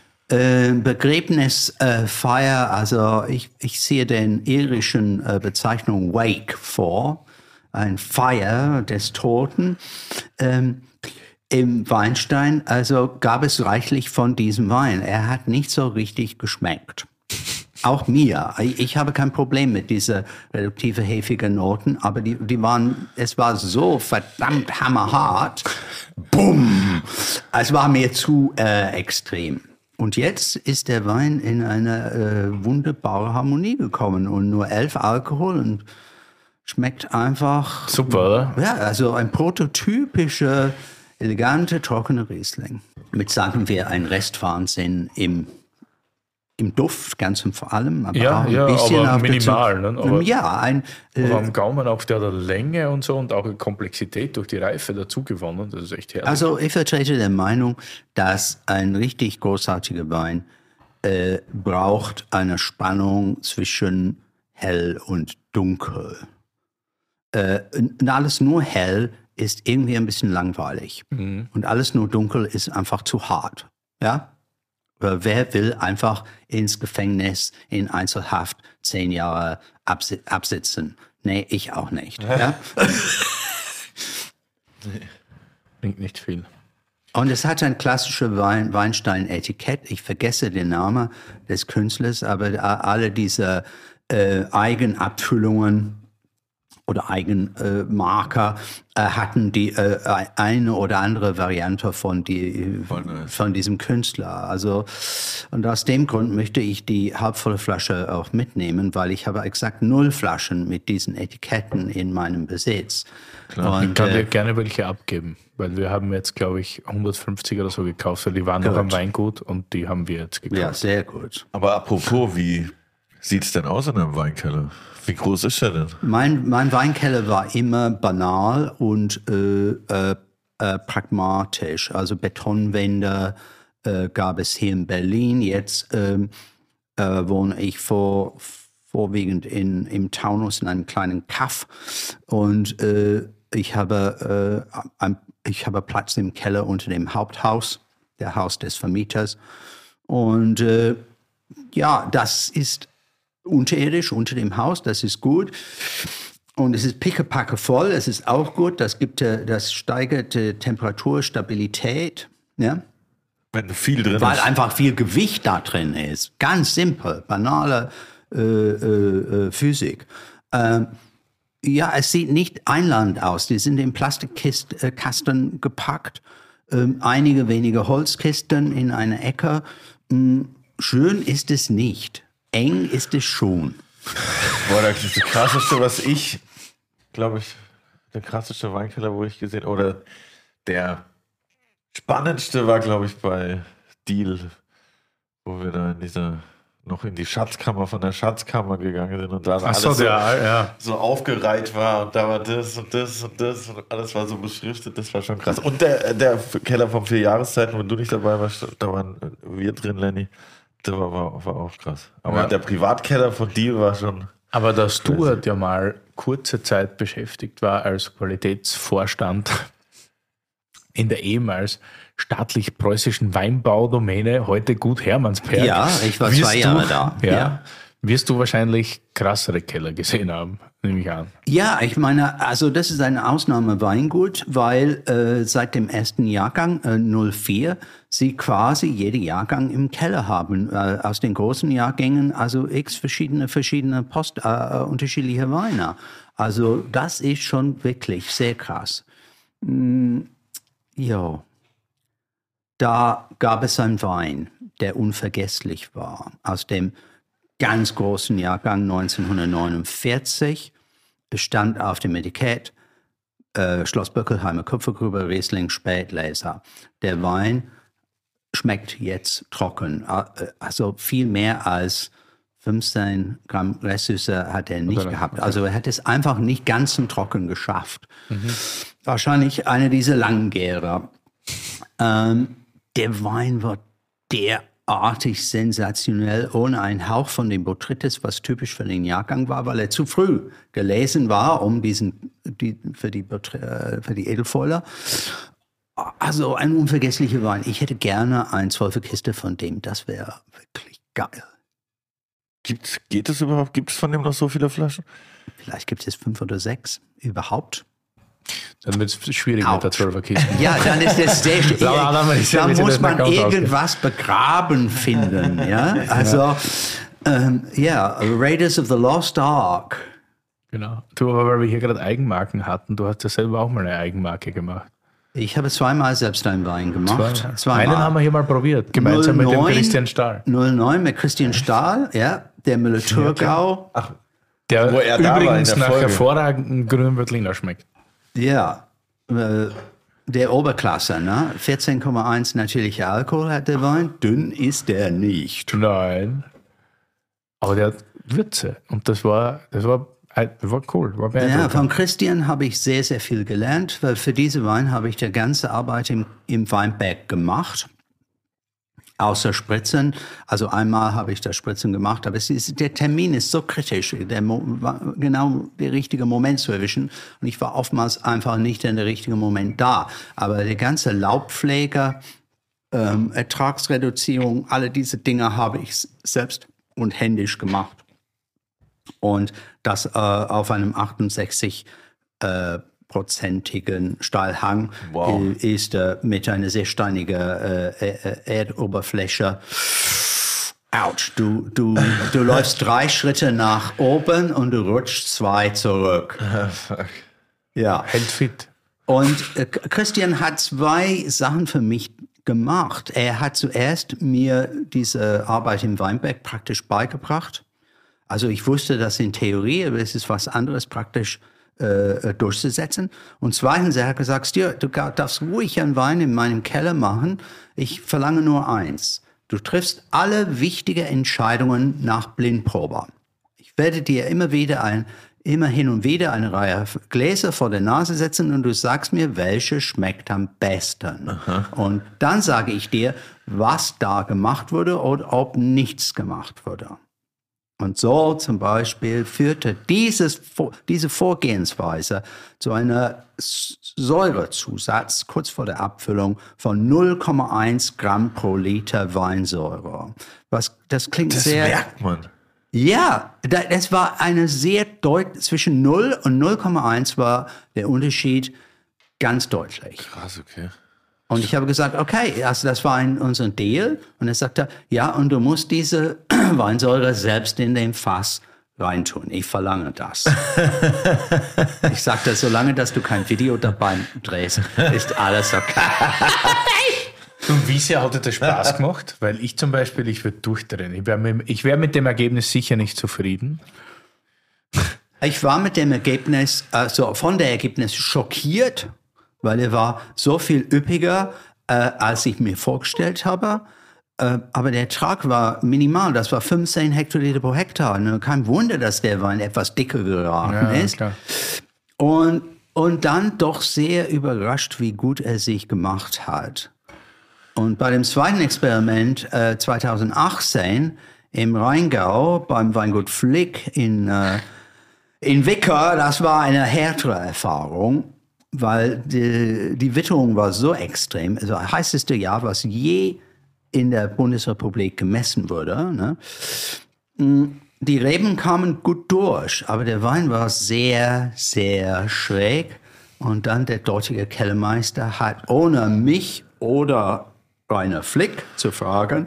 Begräbnisfeier, also ich sehe den irischen Bezeichnung Wake vor, ein Feier des Toten. Im Weinstein, also gab es reichlich von diesem Wein. Er hat nicht so richtig geschmeckt. Auch mir. Ich habe kein Problem mit dieser reduktive hefige Noten, aber die waren, es war so verdammt hammerhart. Bumm! Es war mir zu extrem. Und jetzt ist der Wein in eine wunderbare Harmonie gekommen und nur 11 Alkohol und schmeckt einfach. Super, oder? Ja, also ein prototypischer, elegante, trockene Riesling. Mit, sagen wir, ein Restwahnsinn im Duft, ganz und vor allem, aber Ja, auch ein ja, bisschen aber auf der minimal, ne? Aber- ja, Aber am Gaumen auch der Länge und so und auch die Komplexität durch die Reife dazu gewonnen. Das ist echt herrlich. also ich vertrete der Meinung, dass ein richtig großartiger Wein braucht eine Spannung zwischen hell und dunkel. Und alles nur hell ist irgendwie ein bisschen langweilig. Und alles nur dunkel ist einfach zu hart. Ja? Wer will einfach ins Gefängnis, in Einzelhaft 10 Jahre absitzen? Nee, ich auch nicht. Ja? Bringt nicht viel. Und es hat ein klassisches Weinstein-Etikett. Ich vergesse den Namen des Künstlers, aber alle diese Eigenabfüllungen oder Eigenmarker hatten die eine oder andere Variante von diesem Künstler. Also, und aus dem Grund möchte ich die halbvolle Flasche auch mitnehmen, weil ich habe exakt 0 Flaschen mit diesen Etiketten in meinem Besitz. Klar. Und, ich kann dir gerne welche abgeben, weil wir haben jetzt, glaube ich, 150 oder so gekauft, weil die waren noch am Weingut und die haben wir jetzt gekauft. Ja, sehr gut. Aber apropos, wie sieht es denn aus in einem Weinkeller? Wie groß ist der denn? Mein Weinkeller war immer banal und pragmatisch. Also Betonwände gab es hier in Berlin. Jetzt wohne ich vorwiegend im Taunus in einem kleinen Kaff. Und ich habe Platz im Keller unter dem Haupthaus, der Haus des Vermieters. Und ja, das ist unterirdisch unter dem Haus, das ist gut. Und es ist pickepacke voll, es ist auch gut. Das steigert die Temperaturstabilität. Ja? Wenn viel drin Weil ist. einfach viel Gewicht da drin ist. Ganz simpel, banale Physik. Ja, es sieht nicht einladend aus. Die sind in Plastikkasten gepackt. Einige wenige Holzkisten in einer Ecke. Schön ist es nicht. Eng ist es schon. Boah, das ist das krasseste, was ich, glaube ich, der krasseste Weinkeller, wo ich gesehen, oder der spannendste war, glaube ich, bei Deal, wo wir da noch in die Schatzkammer von der Schatzkammer gegangen sind und da alles so aufgereiht war und da war das und das und das und alles war so beschriftet, das war schon krass. Und der Keller von 4 Jahreszeiten, wenn du nicht dabei warst, da waren wir drin, Lenny. Der war auch krass. Aber der Privatkeller von Deal war schon. Aber dass Stuart ja mal kurze Zeit beschäftigt war als Qualitätsvorstand in der ehemals staatlich-preußischen Weinbaudomäne, heute Gut Hermannsberg. Ja, ich war 2 Jahre da. Ja. Wirst du wahrscheinlich krassere Keller gesehen haben, nehme ich an. Ja, ich meine, also das ist ein Ausnahmeweingut, weil seit dem ersten Jahrgang 04 sie quasi jede Jahrgang im Keller haben. Aus den großen Jahrgängen, also x verschiedene unterschiedliche Weine. Also das ist schon wirklich sehr krass. Ja, da gab es einen Wein, der unvergesslich war, aus dem ganz großen Jahrgang 1949. Es stand auf dem Etikett Schloss Böckelheimer Kupfergrube Riesling Spätleser. Der Wein schmeckt jetzt trocken. Also viel mehr als 15 Gramm Restsüße hat er nicht gehabt. Also er hat es einfach nicht ganz und trocken geschafft. Wahrscheinlich eine dieser Langgärer. Der Wein war derartig sensationell, ohne einen Hauch von dem Botrytis, was typisch für den Jahrgang war, weil er zu früh gelesen war, für die Edelfäuler. Also ein unvergesslicher Wein. Ich hätte gerne eine 12er Kiste von dem. Das wäre wirklich geil. Geht es überhaupt? Gibt es von dem noch so viele Flaschen? Vielleicht gibt es 5 oder 6 überhaupt. Dann wird es schwierig mit der 12er Kiste. Ja, dann ist das sehr schwierig. Da muss man irgendwas begraben finden. Ja, also Raiders of the Lost Ark. Genau. Du, aber weil wir hier gerade Eigenmarken hatten, du hast ja selber auch mal eine Eigenmarke gemacht. Ich habe 2-mal selbst einen Wein gemacht. Zweimal. Einen haben wir hier mal probiert, gemeinsam 09, mit dem Christian Stahl. 09 mit Christian Stahl, ja, der Müller-Thurgau. Ach, der übrigens nach hervorragenden grünen Veltliner schmeckt. Ja, der Oberklasse, ne? 14,1 natürlicher Alkohol hat der Wein. Dünn ist der nicht. Nein. Aber der hat Würze. Und das war cool. War ja, von Christian habe ich sehr, sehr viel gelernt, weil für diese Wein habe ich die ganze Arbeit im Weinberg gemacht. Außer Spritzen. Also einmal habe ich das Spritzen gemacht, aber der Termin ist so kritisch, genau der richtige Moment zu erwischen. Und ich war oftmals einfach nicht in der richtigen Moment da. Aber die ganze Laubpflege, Ertragsreduzierung, alle diese Dinge habe ich selbst und händisch gemacht. Und das auf einem 68-prozentigen Steilhang ist mit einer sehr steinigen Erdoberfläche. ouch, du läufst 3 Schritte nach oben und du rutschst 2 zurück. Fuck. Ja. Hält fit. Und Christian hat 2 Sachen für mich gemacht. Er hat zuerst mir diese Arbeit im Weinberg praktisch beigebracht. Also ich wusste das in Theorie, aber es ist was anderes praktisch durchzusetzen. Und zweitens, er hat gesagt, Stuart, du darfst ruhig einen Wein in meinem Keller machen. Ich verlange nur eins. Du triffst alle wichtigen Entscheidungen nach Blindprobe. Ich werde dir immer hin und wieder eine Reihe Gläser vor der Nase setzen und du sagst mir, welche schmeckt am besten. Aha. Und dann sage ich dir, was da gemacht wurde oder ob nichts gemacht wurde. Und so zum Beispiel führte diese Vorgehensweise zu einer Säurezusatz kurz vor der Abfüllung von 0,1 Gramm pro Liter Weinsäure. Das klingt sehr... Das merkt man. Ja, das war eine sehr deutlich, zwischen 0 und 0,1 war der Unterschied ganz deutlich. Krass, okay. Und ich habe gesagt, okay, also das war unser Deal. Und er sagte, ja, und du musst diese Weinsäure selbst in den Fass reintun. Ich verlange das. Ich sagte, solange dass du kein Video dabei drehst, ist alles okay. Und wie sehr hat dir das Spaß gemacht? Weil ich zum Beispiel, ich würde durchdrehen. Ich wär mit dem Ergebnis sicher nicht zufrieden. Ich war mit dem Ergebnis, also von der Ergebnis schockiert, weil er war so viel üppiger, als ich mir vorgestellt habe. Aber der Ertrag war minimal. Das war 15 Hektoliter pro Hektar. Kein Wunder, dass der Wein etwas dicker geraten ist. Klar. Und dann doch sehr überrascht, wie gut er sich gemacht hat. Und bei dem zweiten Experiment 2018 im Rheingau beim Weingut Flick in Wicker, das war eine härtere Erfahrung, weil die Witterung war so extrem. Also das heißeste Jahr, was je in der Bundesrepublik gemessen wurde. Ne? Die Reben kamen gut durch, aber der Wein war sehr, sehr schräg. Und dann der dortige Kellermeister hat ohne mich oder Rainer Flick zu fragen,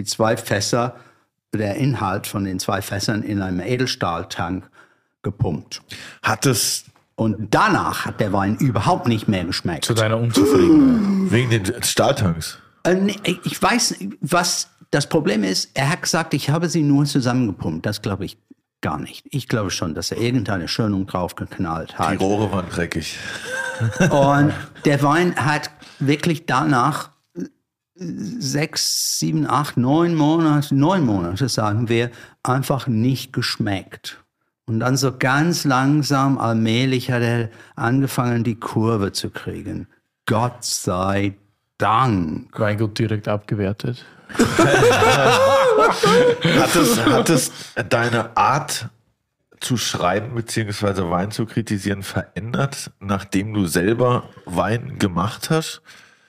der Inhalt von den 2 Fässern in einem Edelstahltank gepumpt. Und danach hat der Wein überhaupt nicht mehr geschmeckt. Zu deiner Unzufriedenheit. Wegen den Stahltanks? Ich weiß, was das Problem ist. Er hat gesagt, ich habe sie nur zusammengepumpt. Das glaube ich gar nicht. Ich glaube schon, dass er irgendeine Schönung draufgeknallt hat. Die Rohre waren dreckig. Und der Wein hat wirklich danach 6, 7, 8, 9 Monate, sagen wir, einfach nicht geschmeckt. Und dann so ganz langsam, allmählich hat er angefangen, die Kurve zu kriegen. Gott sei Dank. Weingut direkt abgewertet. Hat es deine Art zu schreiben bzw. Wein zu kritisieren verändert, nachdem du selber Wein gemacht hast?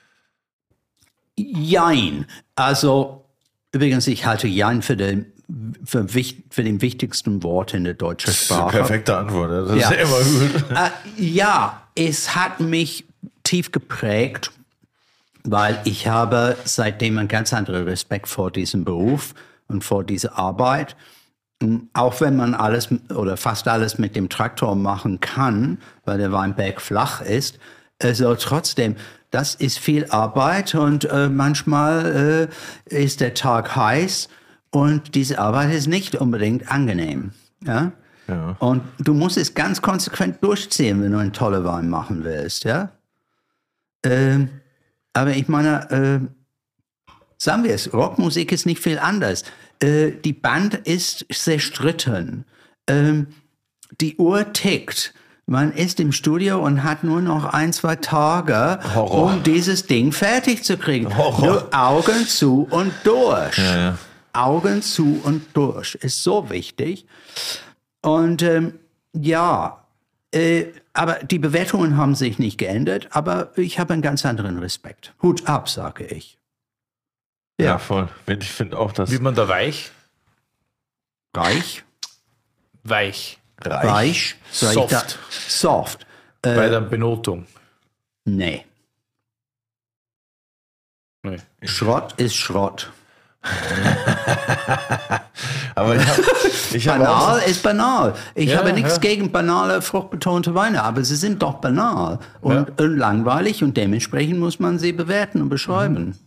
Jein. Also, übrigens, ich halte Jein für den wichtigsten Wort in der deutschen Sprache. Perfekte Antwort. Das ist ja immer gut. Ja, es hat mich tief geprägt, weil ich habe seitdem einen ganz anderen Respekt vor diesem Beruf und vor dieser Arbeit. Auch wenn man alles oder fast alles mit dem Traktor machen kann, weil der Weinberg flach ist, also trotzdem, das ist viel Arbeit und manchmal ist der Tag heiß und diese Arbeit ist nicht unbedingt angenehm. Ja? Ja. Und du musst es ganz konsequent durchziehen, wenn du einen tollen Wein machen willst. Ja? Aber ich meine, sagen wir es, Rockmusik ist nicht viel anders. Die Band ist zerstritten. Die Uhr tickt. Man ist im Studio und hat nur noch 1, 2 Tage, um dieses Ding fertig zu kriegen. Nur Augen zu und durch. Ja, ja. Augen zu und durch ist so wichtig. Und aber die Bewertungen haben sich nicht geändert, aber ich habe einen ganz anderen Respekt. Hut ab, sage ich. Ja, voll. Ich finde auch, dass... Wird man da weich? Reich? Weich. Reich? Soft. Soft. Bei der Benotung. Nee. Schrott ist Schrott. Aber ich hab Banal auch ist banal. Ich Ja, habe nichts ja. gegen banale, fruchtbetonte Weine, aber sie sind doch banal und langweilig und dementsprechend muss man sie bewerten und beschreiben.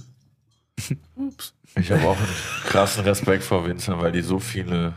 Ich habe auch einen krassen Respekt vor Winzern, weil die so viele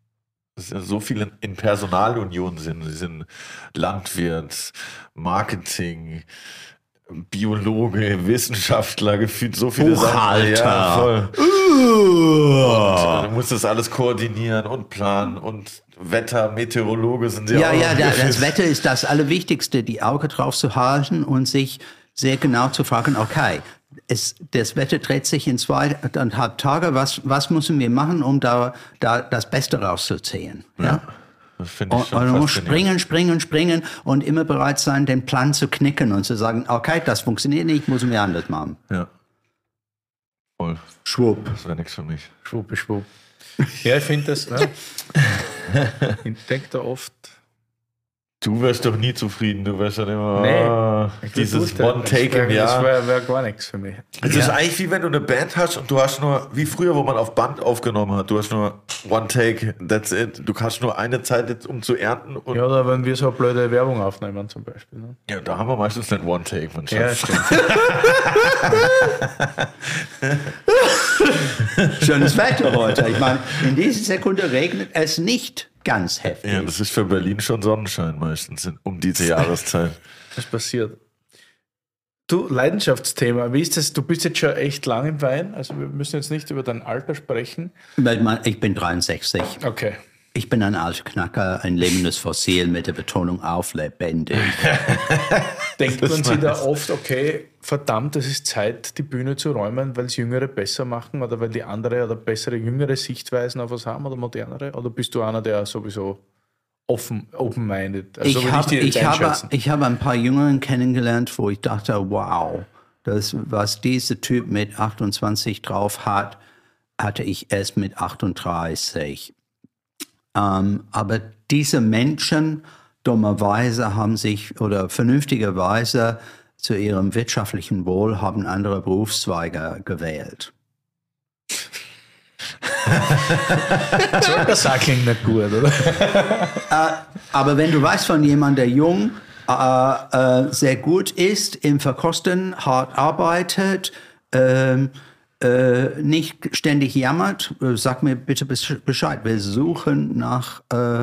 in Personalunion sind. Sie sind Landwirt, Marketing, Biologe, Wissenschaftler, gefühlt so viele Buchhalter. Sachen. Ja, voll. Und du musst das alles koordinieren und planen und Wetter, Meteorologe sind sie Ja, auch. ja, das Wetter ist das Allerwichtigste, die Auge drauf zu halten und sich sehr genau zu fragen, okay, das Wetter dreht sich in 2,5 Tage, was müssen wir machen, um da das Beste rauszuziehen? Ja? Das finde ich Und schon man muss faszinierend. springen und immer bereit sein, den Plan zu knicken und zu sagen, okay, das funktioniert nicht, müssen wir anders machen. Ja. Voll. Schwupp. Das wäre nichts für mich. Schwupp. Ja, ich finde das, ne? Ich denke da oft, Du wärst doch nie zufrieden, du wärst dann immer nee, dieses One-Take im Jahr. Das wäre gar nichts für mich. Es ist eigentlich wie wenn du eine Band hast und du hast nur, wie früher, wo man auf Band aufgenommen hat, du hast nur One-Take, that's it. Du hast nur eine Zeit, jetzt, um zu ernten. Und Ja, oder wenn wir so eine blöde Werbung aufnehmen zum Beispiel. Ne? ja, da haben wir meistens nicht One-Take, mein Ja, Schatz. stimmt. Schönes Wetter heute. Ich meine, in dieser Sekunde regnet es nicht ganz heftig. Ja, das ist für Berlin schon Sonnenschein meistens um diese Jahreszeit. Was passiert? Du, Leidenschaftsthema, wie ist das? Du bist jetzt schon echt lang im Wein, also wir müssen jetzt nicht über dein Alter sprechen. Ich bin 63. Okay. Ich bin ein alter Knacker, ein lebendes Fossil mit der Betonung auf lebendig. Denkt man sich da oft, okay, verdammt, es ist Zeit, die Bühne zu räumen, weil es Jüngere besser machen oder weil die andere oder bessere jüngere Sichtweisen auf was haben oder modernere? Oder bist du einer, der sowieso open-minded? Also, Ich habe ein paar Jüngeren kennengelernt, wo ich dachte, wow, was dieser Typ mit 28 drauf hat, hatte ich erst mit 38. Aber diese Menschen dummerweise haben sich oder vernünftigerweise zu ihrem wirtschaftlichen Wohl haben andere Berufszweige gewählt. Das klingt nicht gut, oder? Aber wenn du weißt von jemandem, der jung, sehr gut ist im Verkosten, hart arbeitet, nicht ständig jammert, sag mir bitte Bescheid. Wir suchen nach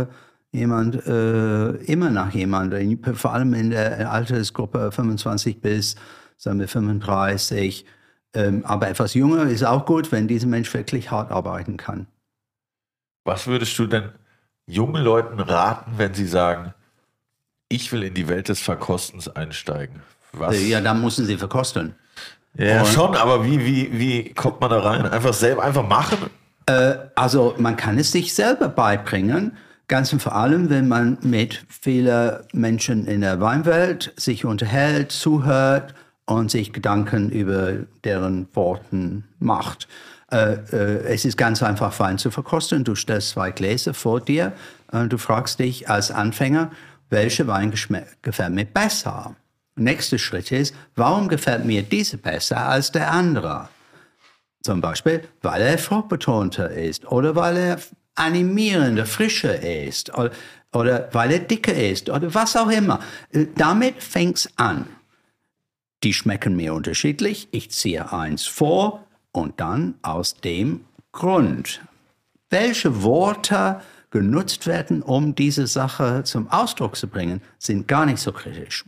immer nach jemandem, vor allem in der Altersgruppe 25 bis, sagen wir, 35. Aber etwas jünger ist auch gut, wenn dieser Mensch wirklich hart arbeiten kann. Was würdest du denn jungen Leuten raten, wenn sie sagen, ich will in die Welt des Verkostens einsteigen? Was? Ja, da müssen sie verkosten. Ja, schon, aber wie kommt man da rein? Einfach machen? Also man kann es sich selber beibringen, ganz und vor allem, wenn man mit vielen Menschen in der Weinwelt sich unterhält, zuhört und sich Gedanken über deren Worten macht. Es ist ganz einfach, Wein zu verkosten. Du stellst 2 Gläser vor dir und du fragst dich als Anfänger, welcher Wein gefällt mir besser? Nächster Schritt ist, warum gefällt mir dieser besser als der andere? Zum Beispiel, weil er fruchtbetonter ist oder weil er animierender, frischer ist oder weil er dicker ist oder was auch immer. Damit fängt es an. Die schmecken mir unterschiedlich, ich ziehe eins vor und dann aus dem Grund. Welche Worte genutzt werden, um diese Sache zum Ausdruck zu bringen, sind gar nicht so kritisch.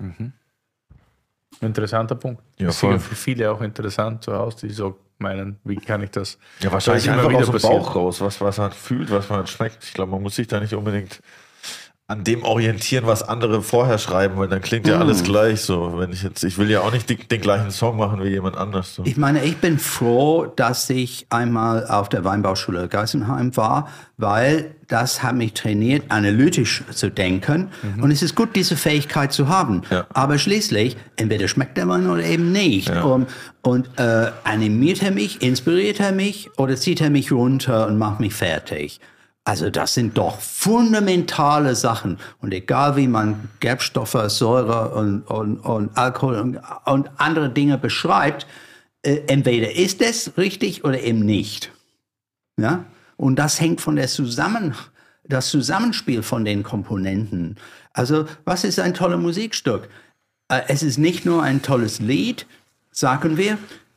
Interessanter Punkt. Ja, Das ist voll. sicher für viele auch interessant zu Hause, die so meinen, wie kann ich das? Ja, wahrscheinlich Das ist einfach immer aus dem wieder Bauch raus, was man fühlt, was man schmeckt. Ich glaube, man muss sich da nicht unbedingt an dem orientieren, was andere vorher schreiben, weil dann klingt ja alles gleich so. Wenn ich will ja auch nicht den gleichen Song machen wie jemand anders. So. Ich meine, ich bin froh, dass ich einmal auf der Weinbauschule Geisenheim war, weil das hat mich trainiert, analytisch zu denken. Und es ist gut, diese Fähigkeit zu haben. Ja. Aber schließlich, entweder schmeckt der Wein oder eben nicht. Ja. Und animiert er mich, inspiriert er mich oder zieht er mich runter und macht mich fertig? Also das sind doch fundamentale Sachen. Und egal wie man Gerbstoffe, Säure und Alkohol und andere Dinge beschreibt, entweder ist es richtig oder eben nicht. Ja? Und das hängt von das Zusammenspiel von den Komponenten. Also, was ist ein tolles Musikstück? Es ist nicht nur ein tolles Lied, sagen wir,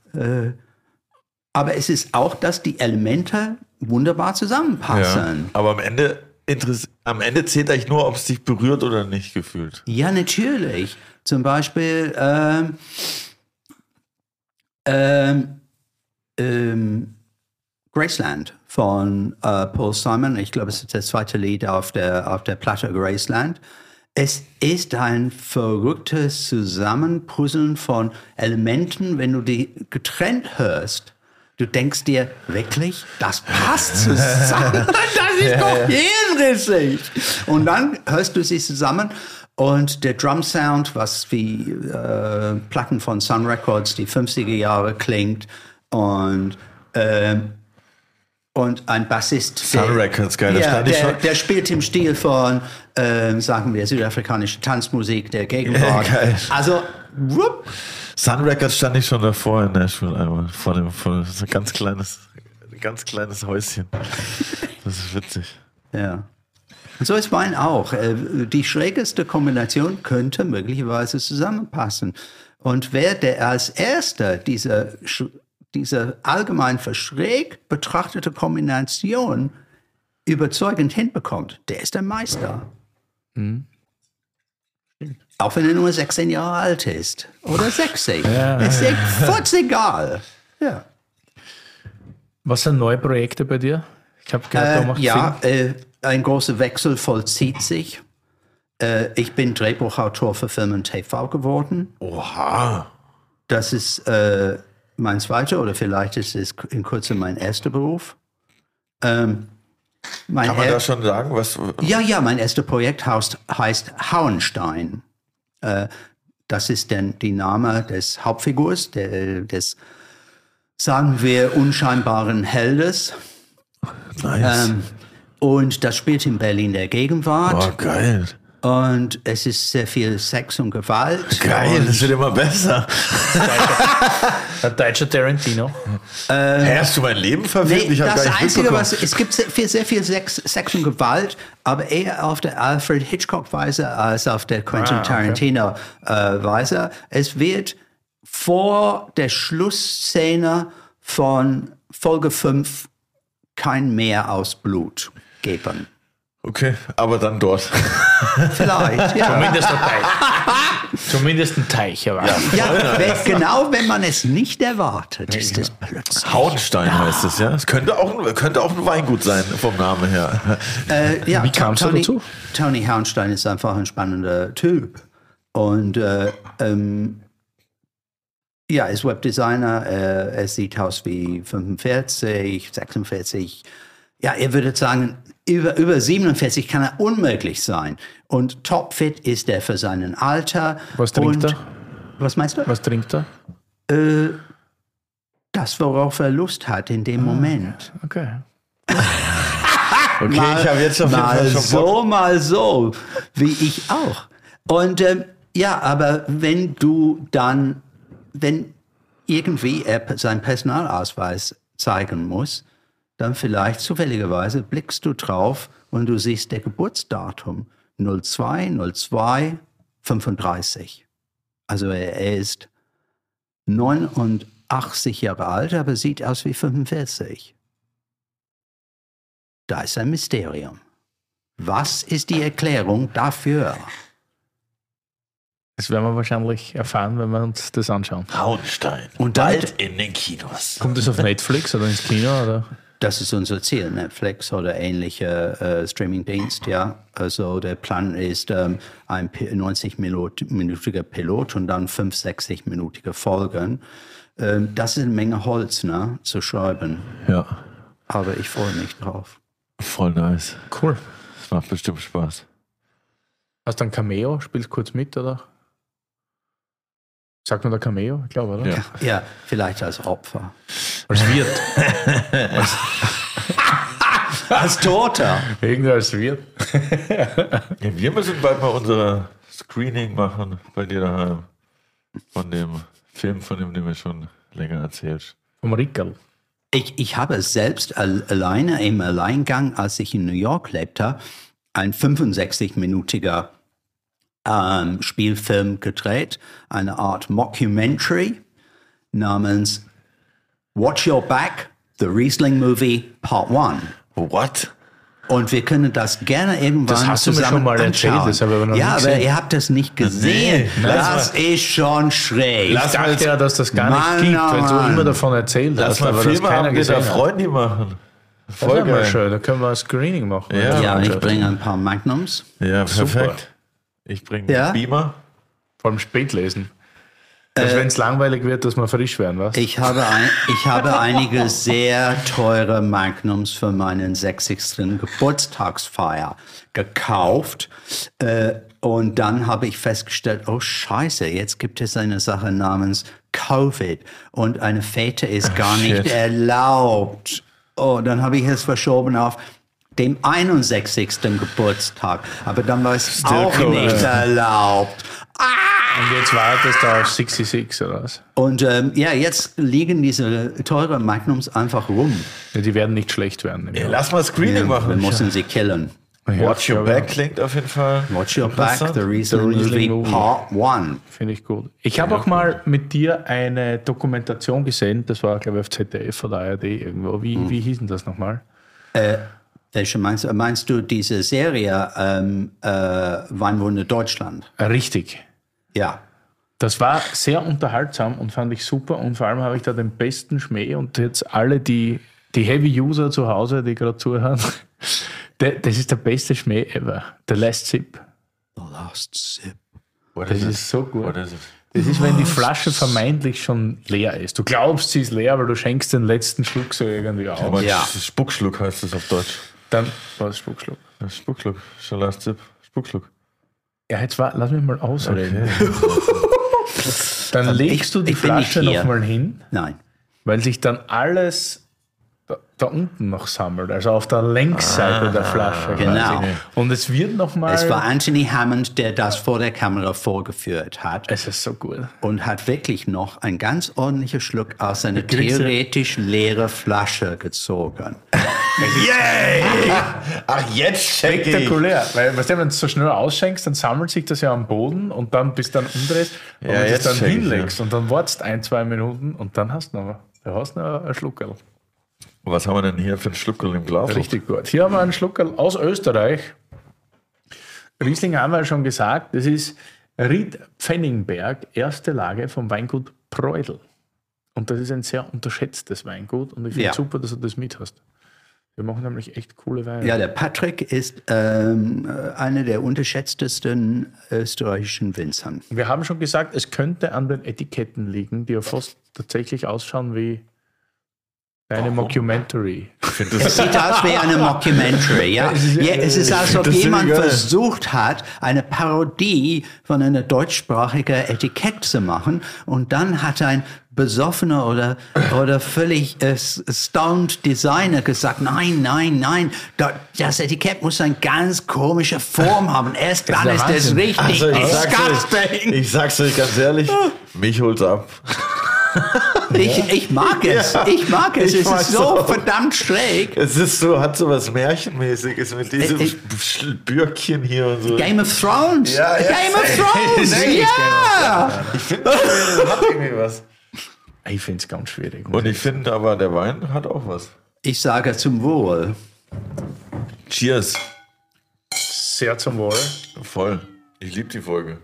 aber es ist auch, dass die Elemente wunderbar zusammenpassen. Ja, aber am Ende zählt eigentlich nur, ob es dich berührt oder nicht gefühlt. Ja, natürlich. Zum Beispiel Graceland von Paul Simon. Ich glaube, es ist das zweite Lied auf der Platte Graceland. Es ist ein verrücktes Zusammenpuzzeln von Elementen, wenn du die getrennt hörst. Du denkst dir, wirklich, das passt zusammen, das ist doch hirnrissig. Und dann hörst du sie zusammen und der Drum-Sound, was wie Platten von Sun Records, die 50er Jahre klingt und ein Bassist. Sun Records, geil. Der spielt im Stil von, sagen wir, südafrikanische Tanzmusik der Gegenwart. Geil. Also, whoop. Sun Records stand ich schon davor in Nashville einmal. Vor so ein ganz kleines Häuschen. Das ist witzig. Ja. Und so ist Wein auch. Die schrägeste Kombination könnte möglicherweise zusammenpassen. Und wer der als erster diese allgemein für schräg betrachtete Kombination überzeugend hinbekommt, der ist der Meister. Mhm. Auch wenn er nur 16 Jahre alt ist. Oder 60. Ja. Ist ja egal. Ja. Was sind neue Projekte bei dir? Ich habe gehört, ein großer Wechsel vollzieht sich. Ich bin Drehbuchautor für Film und TV geworden. Oha. Das ist mein zweiter oder vielleicht ist es in Kürze mein erster Beruf. Kann man da schon sagen, was? Ja, mein erstes Projekt heißt Hauenstein. Das ist denn die Name des Hauptfigurs, des, sagen wir, unscheinbaren Heldes. Nice. Und das spielt in Berlin der Gegenwart. Oh, geil. Und es ist sehr viel Sex und Gewalt. Geil, das wird immer besser. Der deutsche Tarantino. Hast du mein Leben verfilmt? Nee, das Einzige, es gibt sehr viel Sex und Gewalt, aber eher auf der Alfred Hitchcock-Weise als auf der Quentin Tarantino-Weise. Es wird vor der Schlussszene von Folge 5 kein Meer aus Blut geben. Okay, aber dann dort. Vielleicht, ja. Zumindest ein Teich. Aber genau, wenn man es nicht erwartet, ist es plötzlich. Hauenstein heißt es, ja. Es könnte auch ein Weingut sein, vom Namen her. Wie kam es dazu? Tony Hauenstein ist einfach ein spannender Typ. Und ist Webdesigner. Er sieht aus wie 45, 46. Ja, er würde sagen, über 47 kann er unmöglich sein. Und topfit ist er für seinen Alter. Was trinkt er? Was meinst du? Was trinkt er? Das, worauf er Lust hat in dem Moment. Okay. Ich habe jetzt auf jeden Fall schon Bock. Mal so, wie ich auch. Und aber wenn irgendwie er seinen Personalausweis zeigen muss, dann vielleicht zufälligerweise blickst du drauf und du siehst der Geburtsdatum 02/02/35. Also er ist 89 Jahre alt, aber sieht aus wie 45. Da ist ein Mysterium. Was ist die Erklärung dafür? Das werden wir wahrscheinlich erfahren, wenn wir uns das anschauen. Hauenstein. Und bald in den Kinos. Kommt das auf Netflix oder ins Kino? Oder? Das ist unser Ziel, Netflix oder ähnlicher Streamingdienst, ja. Also der Plan ist ein 90-minütiger Pilot und dann 60-minütige Folgen. Das ist eine Menge Holz, ne, zu schreiben. Ja. Aber ich freue mich drauf. Voll nice. Cool. Das macht bestimmt Spaß. Hast du ein Cameo? Spielst kurz mit, oder? Sagt man da Cameo? Ich glaube, oder? Ja, vielleicht als Opfer. Als Wirt. Als Toter. Irgendwie als Wirt. Ja, wir müssen bald mal unser Screening machen bei dir daheim. Von dem Film, von dem wir schon länger erzählst. Vom Rickerl. Ich habe selbst alleine im Alleingang, als ich in New York lebte, ein 65-minütiger Spielfilm gedreht, eine Art Mockumentary namens Watch Your Back, The Riesling Movie Part 1. What? Und wir können das gerne irgendwann Das hast du mir zusammen schon mal erzählt, anschauen. das habe ich aber noch ja, nicht aber gesehen. ihr habt das nicht gesehen. Nee, das ist schon schräg. Ich dachte ja, dass das gar Mann, nicht gibt, weil du Mann. immer davon erzählt Lass hast, mal aber das Filme keiner haben, wir da gesehen hat. Freunde machen. Das Voll ist mal geil. schön, da können wir ein Screening machen. Ja. Ja, und ich bringe ein paar Magnums. Ja, Super. perfekt. Ich bringe Ja? Beamer. Vor allem Spätlesen. Dass wenn es langweilig wird, dass wir frisch werden, was? Ich habe einige sehr teure Magnums für meinen 60. Geburtstagsfeier gekauft. Und dann habe ich festgestellt, oh Scheiße, jetzt gibt es eine Sache namens Covid und eine Fete ist gar nicht erlaubt. Oh, dann habe ich es verschoben auf dem 61. Geburtstag. Aber dann war es auch cool, nicht erlaubt. Und jetzt wartest du auf 66 oder was? Und jetzt liegen diese teuren Magnums einfach rum. Ja, die werden nicht schlecht werden. Ja, lass mal Screening Wir machen. müssen sie killen. Watch Your Back klingt auf jeden Fall. Watch Your Back, interessant. The Riesling Riesling Movie Movie. Part 1. Finde ich gut. Ich habe auch mal mit dir eine Dokumentation gesehen, das war, glaube ich, auf ZDF oder ARD irgendwo. Wie hieß denn das nochmal? Welche meinst du? Meinst du diese Serie Weinwunder Deutschland? Richtig. Ja. Das war sehr unterhaltsam und fand ich super und vor allem habe ich da den besten Schmäh und jetzt alle die Heavy-User zu Hause, die gerade zuhören, das ist der beste Schmäh ever. The Last Sip. The Last Sip. What Das is it? ist so gut. What is it? Das ist, wenn die Flasche vermeintlich schon leer ist. Du glaubst, sie ist leer, aber du schenkst den letzten Schluck so irgendwie auf. Aber Ja. Spuckschluck heißt das auf Deutsch. Dann war es Spuckschluck. Ja, Spuckschluck. Schon last Sip. Spuckschluck. Ja, jetzt lass mich mal ausreden. Dann legst du die ich bin nicht Flasche hier. nochmal hin, Nein. weil sich dann alles da unten noch sammelt, also auf der Längsseite der Flasche. Genau. quasi. Und es wird nochmal. Es war Anthony Hammond, der das vor der Kamera vorgeführt hat Es ist so gut. und hat wirklich noch ein ganz ordentlicher Schluck aus einer theoretisch leeren Flasche gezogen. Ach, jetzt check ich. Spektakulär, weil weißt du, wenn du es so schnell ausschenkst, dann sammelt sich das ja am Boden und dann bis dann umdrehst und Ja, wenn du es jetzt dann check ich, hinlegst und dann wartest 1-2 Minuten und dann hast du noch einen Schluckerl. Was haben wir denn hier für einen Schluckerl im Glas? Richtig gut. Hier haben wir einen Schluckerl aus Österreich. Riesling haben wir ja schon gesagt, das ist Ried Pfenningberg, erste Lage vom Weingut Preudel. Und das ist ein sehr unterschätztes Weingut und ich finde Ja. super, dass du das mit hast. Wir machen nämlich echt coole Weine. Ja, der Patrick ist einer der unterschätztesten österreichischen Winzern. Wir haben schon gesagt, es könnte an den Etiketten liegen, die ja fast tatsächlich ausschauen wie eine Mockumentary. Es sieht aus wie eine Mockumentary, ja. Es ist, als ob das jemand ziemlich geil. versucht hat, eine Parodie von einer deutschsprachigen Etikett zu machen und dann hat ein besoffener oder völlig stoned Designer gesagt, nein, das Etikett muss eine ganz komische Form haben. Erst dann der ist es Wahnsinn. richtig Also, disgusting. ich sag's euch ganz ehrlich, mich holt's ab. Ich mag es. Ich mag es. Ich Es mag's ist so auch. verdammt schräg. Es ist so, hat so was Märchenmäßiges mit diesem Bürkchen hier und so. Game of Thrones. Ja, ja, Game of safe. Thrones. Safe. Ja. Ich finde, das hat irgendwie was. Ich finde es ganz schwierig. Und ich finde aber, der Wein hat auch was. Ich sage zum Wohl. Cheers. Sehr zum Wohl. Voll. Ich liebe die Folge.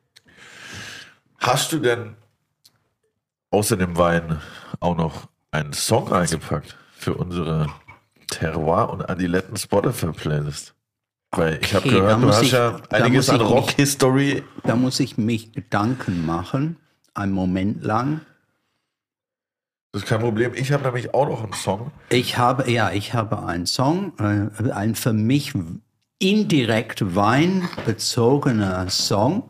Hast du denn außer dem Wein auch noch einen Song eingepackt für unsere Terroir- und Adiletten Spotify-Playlist? Weil ich habe Okay, gehört, da du muss hast ich- ja da einiges muss an ich mich- Rock-History. Da muss ich mich Gedanken machen. Einen Moment lang. Das ist kein Problem. Ich habe nämlich auch noch einen Song. Ich habe einen Song, ein für mich indirekt weinbezogener Song.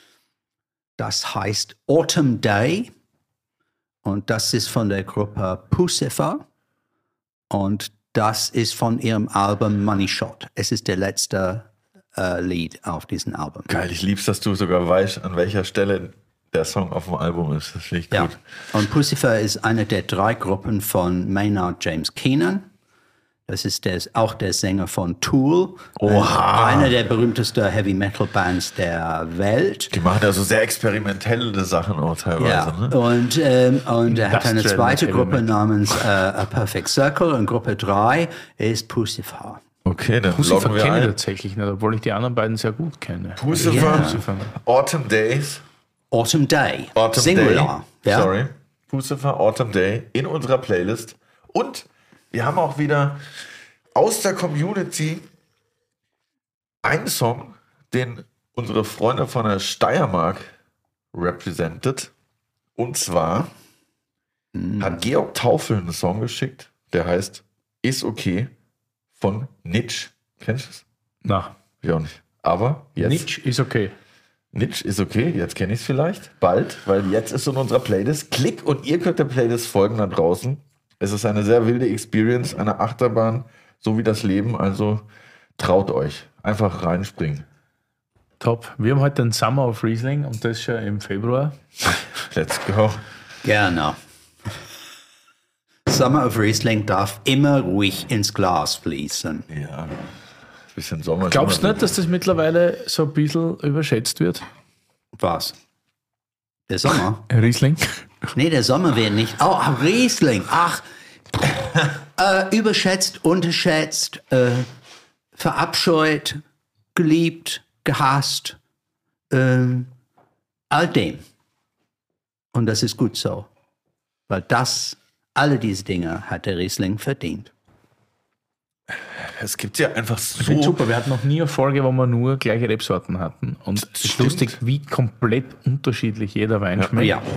Das heißt Autumn Day. Und das ist von der Gruppe Puscifer. Und das ist von ihrem Album Money Shot. Es ist der letzte Lied auf diesem Album. Geil, ich lieb's, dass du sogar weißt, an welcher Stelle der Song auf dem Album ist. Das finde ich Ja. gut. Und Pucifer ist eine der 3 Gruppen von Maynard James Keenan. Das ist auch der Sänger von Tool. Einer der berühmtesten Heavy-Metal-Bands der Welt. Die machen ja so sehr experimentelle Sachen auch teilweise. Ja, Ne? und er hat eine zweite Gruppe namens A Perfect Circle und Gruppe 3 ist Pucifer. Okay, dann Pucifer loggen wir kenne ich ein. tatsächlich nicht, obwohl ich die anderen beiden sehr gut kenne. Pucifer, Pucifer. Autumn Days. Autumn Day. Autumn Singular. Day. Ja? Sorry. Pucifer, Autumn Day in unserer Playlist. Und wir haben auch wieder aus der Community einen Song, den unsere Freunde von der Steiermark represented. Und zwar hat Georg Taufel einen Song geschickt, der heißt Ist okay von Nitsch. Kennst du es? Na, Ich auch nicht. Aber jetzt. Nitsch ist okay. Nitsch ist okay, jetzt kenne ich es vielleicht. Bald, weil jetzt ist in unserer Playlist. Klick und ihr könnt der Playlist folgen da draußen. Es ist eine sehr wilde Experience, eine Achterbahn, so wie das Leben. Also traut euch. Einfach reinspringen. Top. Wir haben heute den Summer of Riesling und das schon im Februar. Let's go. Gerne. Summer of Riesling darf immer ruhig ins Glas fließen. Ja, bisschen Sommer. Glaubst du nicht, dass das mittlerweile so ein bisschen überschätzt wird? Was? Der Sommer? Riesling? Nee, der Sommer wird nicht. Oh, Riesling. Ach. Überschätzt, unterschätzt, verabscheut, geliebt, gehasst. All dem. Und das ist gut so. Weil alle diese Dinge hat der Riesling verdient. Es gibt ja einfach Ich finde so. super, wir hatten noch nie eine Folge, wo wir nur gleiche Rebsorten hatten. Und es ist Stimmt. lustig, wie komplett unterschiedlich jeder Wein schmeckt. Ja.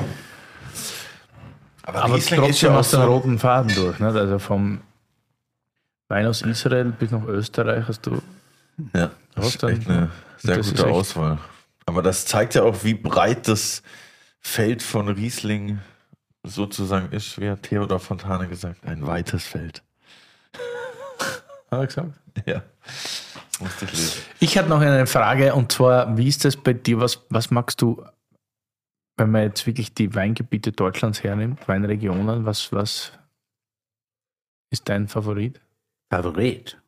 Aber Aber Riesling ist trotzdem ja auch aus den so. roten Faden durch. Nicht? Also vom Wein aus Israel bis nach Österreich hast du. Ja, das ist dann- echt eine sehr das ist gute echt- Auswahl. Aber das zeigt ja auch, wie breit das Feld von Riesling sozusagen ist, wie hat Theodor Fontane gesagt, ein weites Feld. Hat er gesagt? Ja, das musste ich lesen. Ich hatte noch eine Frage und zwar, wie ist das bei dir? Was magst du, wenn man jetzt wirklich die Weingebiete Deutschlands hernimmt, Weinregionen, was ist dein Favorit? Favorit.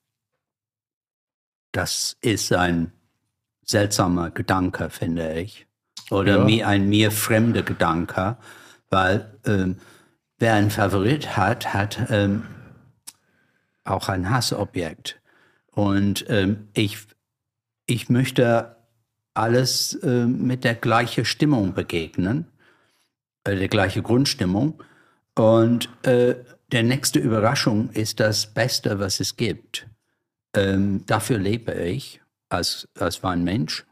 Das ist ein seltsamer Gedanke, finde ich. Oder Ja. ein mir fremder Gedanke, weil wer einen Favorit hat, hat auch ein Hassobjekt. Und ich möchte alles mit der gleichen Stimmung begegnen, der gleiche Grundstimmung. Und der nächste Überraschung ist das Beste, was es gibt. Dafür lebe ich als Weinmensch.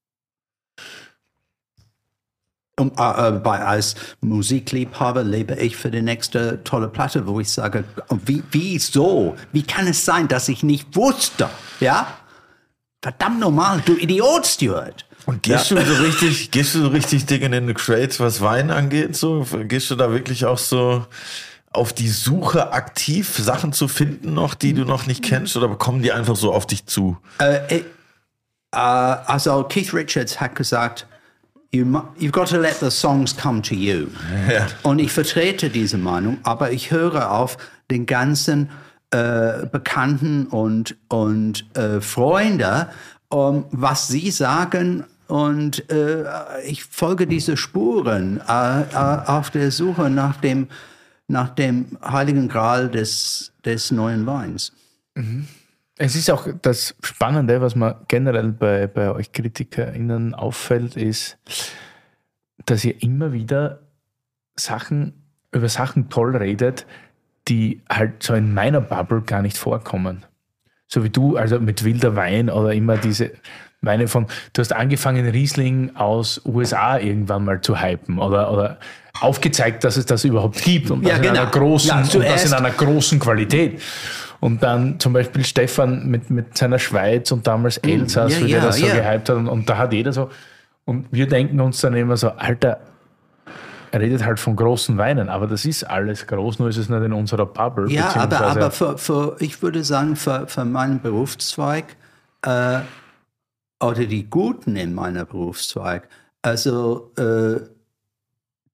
Und als Musikliebhaber lebe ich für die nächste tolle Platte, wo ich sage, wieso? Wie kann es sein, dass ich nicht wusste? Ja? Verdammt normal, du Idiot, Stuart. Und gehst du so richtig dick in den Crates, was Wein angeht? So? Gehst du da wirklich auch so auf die Suche aktiv, Sachen zu finden noch, die du noch nicht kennst? Oder kommen die einfach so auf dich zu? Also Keith Richards hat gesagt, you've got to let the songs come to you. Ja. Und ich vertrete diese Meinung, aber ich höre auf den ganzen Bekannten und Freunde, was sie sagen. Und ich folge diese Spuren auf der Suche nach dem heiligen Gral des neuen Weins. Es ist auch das Spannende, was mir generell bei euch KritikerInnen auffällt, ist, dass ihr immer wieder über Sachen toll redet, die halt so in meiner Bubble gar nicht vorkommen. So wie du, also mit wilder Wein oder immer diese Weine du hast angefangen, Riesling aus USA irgendwann mal zu hypen oder aufgezeigt, dass es das überhaupt gibt und das, in einer großen Qualität. Und dann zum Beispiel Stefan mit seiner Schweiz und damals Elsass, wie der das so gehypt hat. Und da hat jeder so. Und wir denken uns dann immer so, Alter, er redet halt von großen Weinen, aber das ist alles groß, nur ist es nicht in unserer Bubble. Ja, aber ich würde sagen, für meinen Berufszweig oder die Guten in meiner Berufszweig, also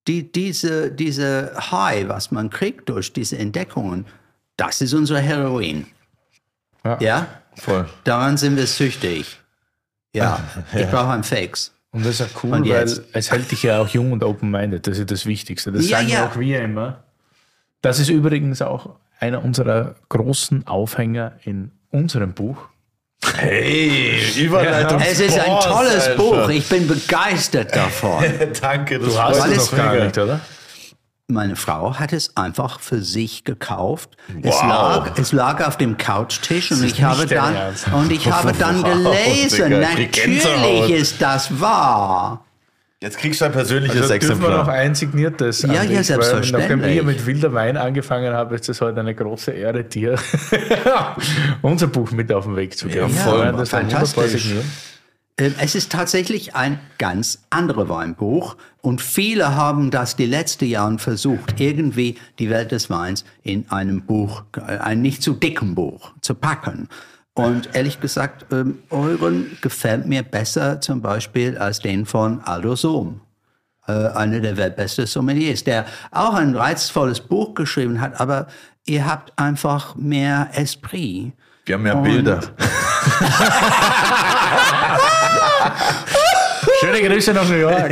diese High, was man kriegt durch diese Entdeckungen, das ist unser Heroin. Ja? Voll. Daran sind wir süchtig. Ja, ich brauche einen Fix. Und das ist ja cool, Und weil jetzt? es hält dich ja auch jung und open-minded. Das ist das Wichtigste. Das Ja, sagen ja. auch wir immer. Das ist übrigens auch einer unserer großen Aufhänger in unserem Buch. Hey, Überleitung. Es ist ein Sport, tolles Alter. Buch. Ich bin begeistert davon. Danke, das Du hast freut es mich noch gar mega. nicht, oder? Meine Frau hat es einfach für sich gekauft. Wow. Es lag auf dem Couchtisch und ich nicht habe dein dann Ernst. gelesen. Digga, ich krieg Gänsehaut. Natürlich ist das wahr. Jetzt kriegst du ein persönliches Also dürfen wir noch Exemplar. ein signiertes Ja, anlegen, ja, weil selbstverständlich. Nachdem ich mit Wilder Wein angefangen habe, ist es heute eine große Ehre, dir unser Buch mit auf den Weg zu geben. Ja, voll, Das war wunderbar fantastisch. signiert. Es ist tatsächlich ein ganz anderes Weinbuch und viele haben das die letzten Jahre versucht, irgendwie die Welt des Weins in einem Buch, ein nicht zu dicken Buch zu packen. Und ehrlich gesagt, euren gefällt mir besser zum Beispiel als den von Aldo Sohm, einer der weltbesten Sommeliers, der auch ein reizvolles Buch geschrieben hat, aber ihr habt einfach mehr Esprit. Wir haben mehr Bilder. Schöne Grüße nach New York.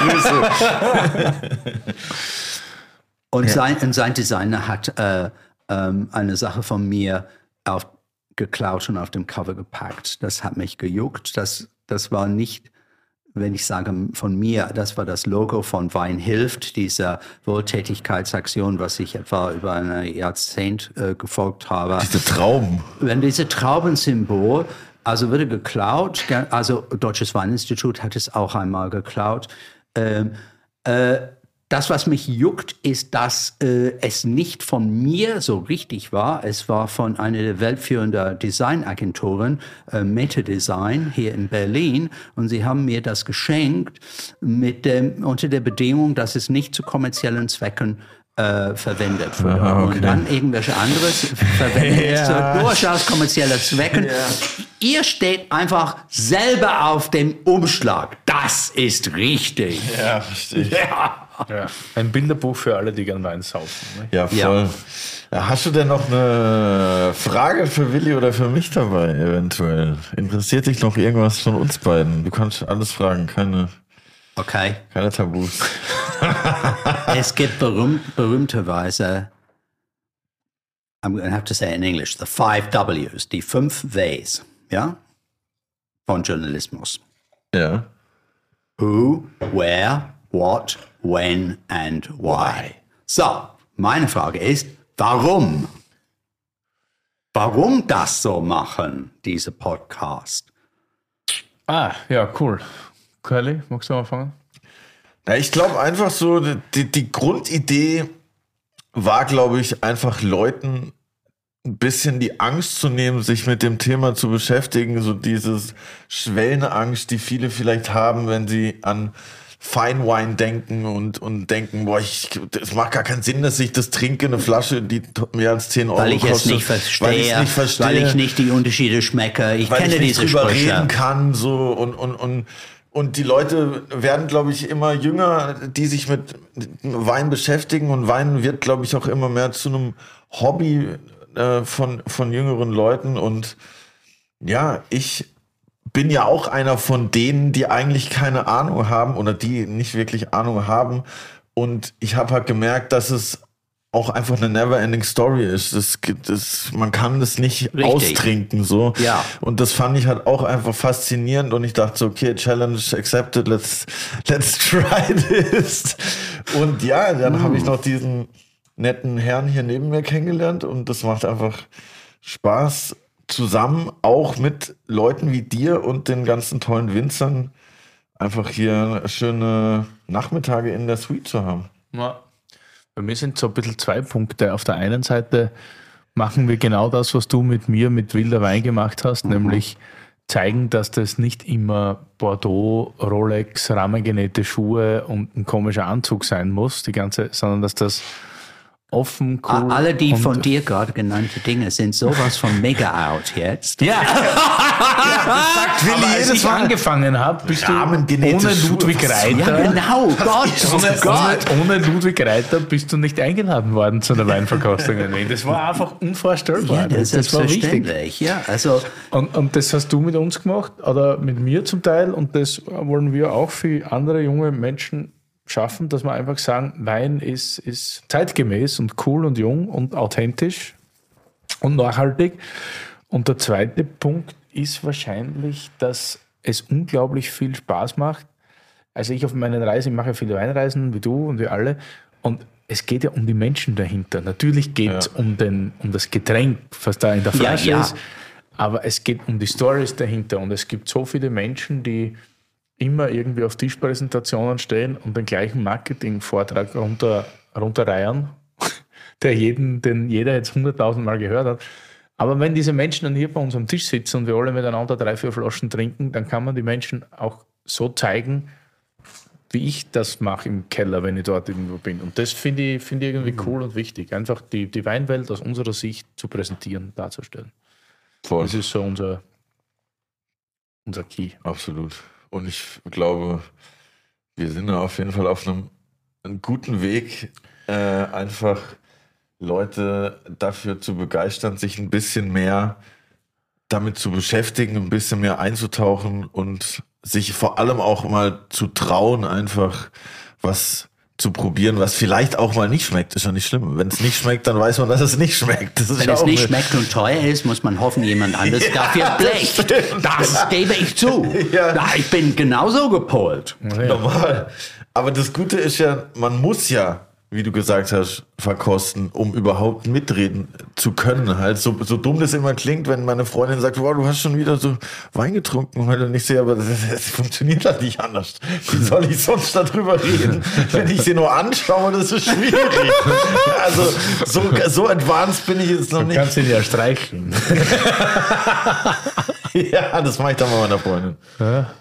Und sein Designer hat eine Sache von mir geklaut und auf dem Cover gepackt. Das hat mich gejuckt. Das war nicht, wenn ich sage von mir, das war das Logo von Wein hilft, dieser Wohltätigkeitsaktion, was ich etwa über ein Jahrzehnt gefolgt habe. Diese Trauben. Wenn diese Traubensymbol, also wurde geklaut, also Deutsches Weininstitut hat es auch einmal geklaut. Das, was mich juckt, ist, dass es nicht von mir so richtig war. Es war von einer der weltführenden Designagenturen, Meta Design, hier in Berlin. Und sie haben mir das geschenkt unter der Bedingung, dass es nicht zu kommerziellen Zwecken verwendet wurde. Aha, okay. Und dann irgendwelche anderes verwendet zu durchaus kommerzielle Zwecken. Ihr steht einfach selber auf dem Umschlag. Das ist richtig. Ja, verstehe ich. Ja. Ein Bilderbuch für alle, die gern Wein saufen. Ne? Ja, voll. Ja, hast du denn noch eine Frage für Willi oder für mich dabei, eventuell? Interessiert dich noch irgendwas von uns beiden? Du kannst alles fragen, keine Tabus. Es gibt berühmterweise, I'm going to have to say it in English, the 5 Ws, die 5 Ws, ja, von Journalismus. Ja. Who, where, what, when and why. So, meine Frage ist, warum? Warum das so machen, diese Podcast? Ja, cool. Curly, magst du mal anfangen? Na, ich glaube einfach so, die Grundidee war, glaube ich, einfach Leuten ein bisschen die Angst zu nehmen, sich mit dem Thema zu beschäftigen, so dieses schwellende Angst, die viele vielleicht haben, wenn sie an Fine Wine denken und denken, boah, es macht gar keinen Sinn, dass ich das trinke, eine Flasche, die mehr als 10 Euro Weil ich es kostet. nicht verstehe, Weil ich es nicht verstehe. weil ich nicht die Unterschiede schmecke. Ich weil kenne ich nicht diese drüber Sprüche. reden kann, so und die Leute werden, glaube ich, immer jünger, die sich mit Wein beschäftigen und Wein wird, glaube ich, auch immer mehr zu einem Hobby von jüngeren Leuten und ja, ich bin ja auch einer von denen, die eigentlich keine Ahnung haben oder die nicht wirklich Ahnung haben und ich habe halt gemerkt, dass es auch einfach eine never-ending Story ist. Man kann das nicht Richtig. austrinken, so. Ja. Und das fand ich halt auch einfach faszinierend und ich dachte so, okay, Challenge accepted, let's try this. Und ja, dann habe ich noch diesen netten Herrn hier neben mir kennengelernt und das macht einfach Spaß, zusammen auch mit Leuten wie dir und den ganzen tollen Winzern einfach hier schöne Nachmittage in der Suite zu haben. Ja. Bei mir sind so ein bisschen 2 Punkte. Auf der einen Seite machen wir genau das, was du mit mir mit Wilder Wein gemacht hast, nämlich zeigen, dass das nicht immer Bordeaux, Rolex, rahmengenähte Schuhe und ein komischer Anzug sein muss, sondern dass das offen, cool. Alle die und von dir gerade genannten Dinge sind sowas von mega out jetzt. Ja, Willi aber als jedes ich Mal. angefangen habe, bist du Rahmen, genähte ohne Schuhe, Ludwig was- Reiter. Ja, genau, Gott. Ohne Ludwig Reiter bist du nicht eingeladen worden zu einer Weinverkostung in Wien. Das war einfach unvorstellbar. Ja, das ist war wichtig. selbstverständlich. Ja, also Und das hast du mit uns gemacht oder mit mir zum Teil und das wollen wir auch für andere junge Menschen schaffen, dass wir einfach sagen, Wein ist zeitgemäß und cool und jung und authentisch und nachhaltig. Und der zweite Punkt ist wahrscheinlich, dass es unglaublich viel Spaß macht. Also ich auf meinen Reisen, ich mache ja viele Weinreisen, wie du und wir alle. Und es geht ja um die Menschen dahinter. Natürlich geht es um das Getränk, was da in der Flasche ja. ist. Aber es geht um die Stories dahinter. Und es gibt so viele Menschen, die immer irgendwie auf Tischpräsentationen stehen und den gleichen Marketingvortrag runterreiern, den jeder jetzt 100.000 Mal gehört hat. Aber wenn diese Menschen dann hier bei uns am Tisch sitzen und wir alle miteinander 3-4 Flaschen trinken, dann kann man die Menschen auch so zeigen, wie ich das mache im Keller, wenn ich dort irgendwo bin. Und das finde ich irgendwie cool und wichtig, einfach die Weinwelt aus unserer Sicht zu präsentieren, darzustellen. Voll. Das ist so unser Key. Absolut. Und ich glaube, wir sind da auf jeden Fall auf einem guten Weg, einfach Leute dafür zu begeistern, sich ein bisschen mehr damit zu beschäftigen, ein bisschen mehr einzutauchen und sich vor allem auch mal zu trauen, einfach was zu probieren, was vielleicht auch mal nicht schmeckt. Ist ja nicht schlimm. Wenn es nicht schmeckt, dann weiß man, dass es nicht schmeckt. Das ist wenn ja es auch nicht eine- schmeckt und teuer ist, muss man hoffen, jemand anderes dafür blecht. Das gebe ich zu. Ja. Na, ich bin genauso gepolt. Normal. Aber das Gute ist ja, man muss ja, wie du gesagt hast, verkosten, um überhaupt mitreden zu können. Halt so dumm das immer klingt, wenn meine Freundin sagt, wow, du hast schon wieder so Wein getrunken heute. Und ich sehe, aber das funktioniert halt nicht anders. Wie soll ich sonst darüber reden, wenn ich sie nur anschaue? Das ist schwierig. Also so advanced bin ich jetzt noch Du nicht. kannst ihn ja streicheln. Ja, das mache ich dann mal meiner Freundin. Ja.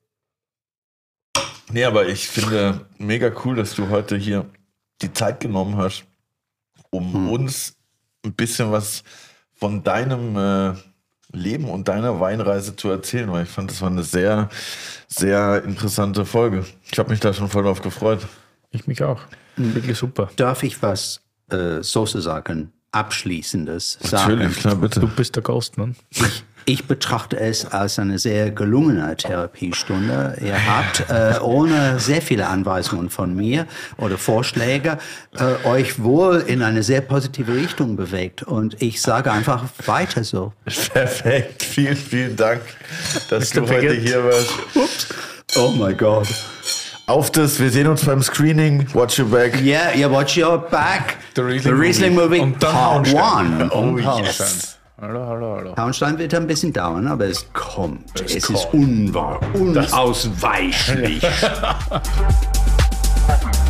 Nee, aber ich finde mega cool, dass du heute hier die Zeit genommen hast, um uns ein bisschen was von deinem Leben und deiner Weinreise zu erzählen, weil ich fand, das war eine sehr, sehr interessante Folge. Ich habe mich da schon voll drauf gefreut. Ich mich auch. Wirklich super. Darf ich was sozusagen Abschließendes sagen? Natürlich, klar, bitte. Du bist der Ghost, ne? Ich betrachte es als eine sehr gelungene Therapiestunde. Ihr habt, ohne sehr viele Anweisungen von mir oder Vorschläge, euch wohl in eine sehr positive Richtung bewegt. Und ich sage einfach weiter so. Perfekt, vielen, vielen Dank, dass Mr. du heute Pickett. hier warst. Oh my God. Auf das, wir sehen uns beim Screening. Watch your back. Yeah, watch your back. The Riesling Movie Und dann Part Hauenstein. 1. Und Hauenstein. Hallo. Hauenstein wird ein bisschen dauern, aber es kommt. Es ist kommt. unausweichlich.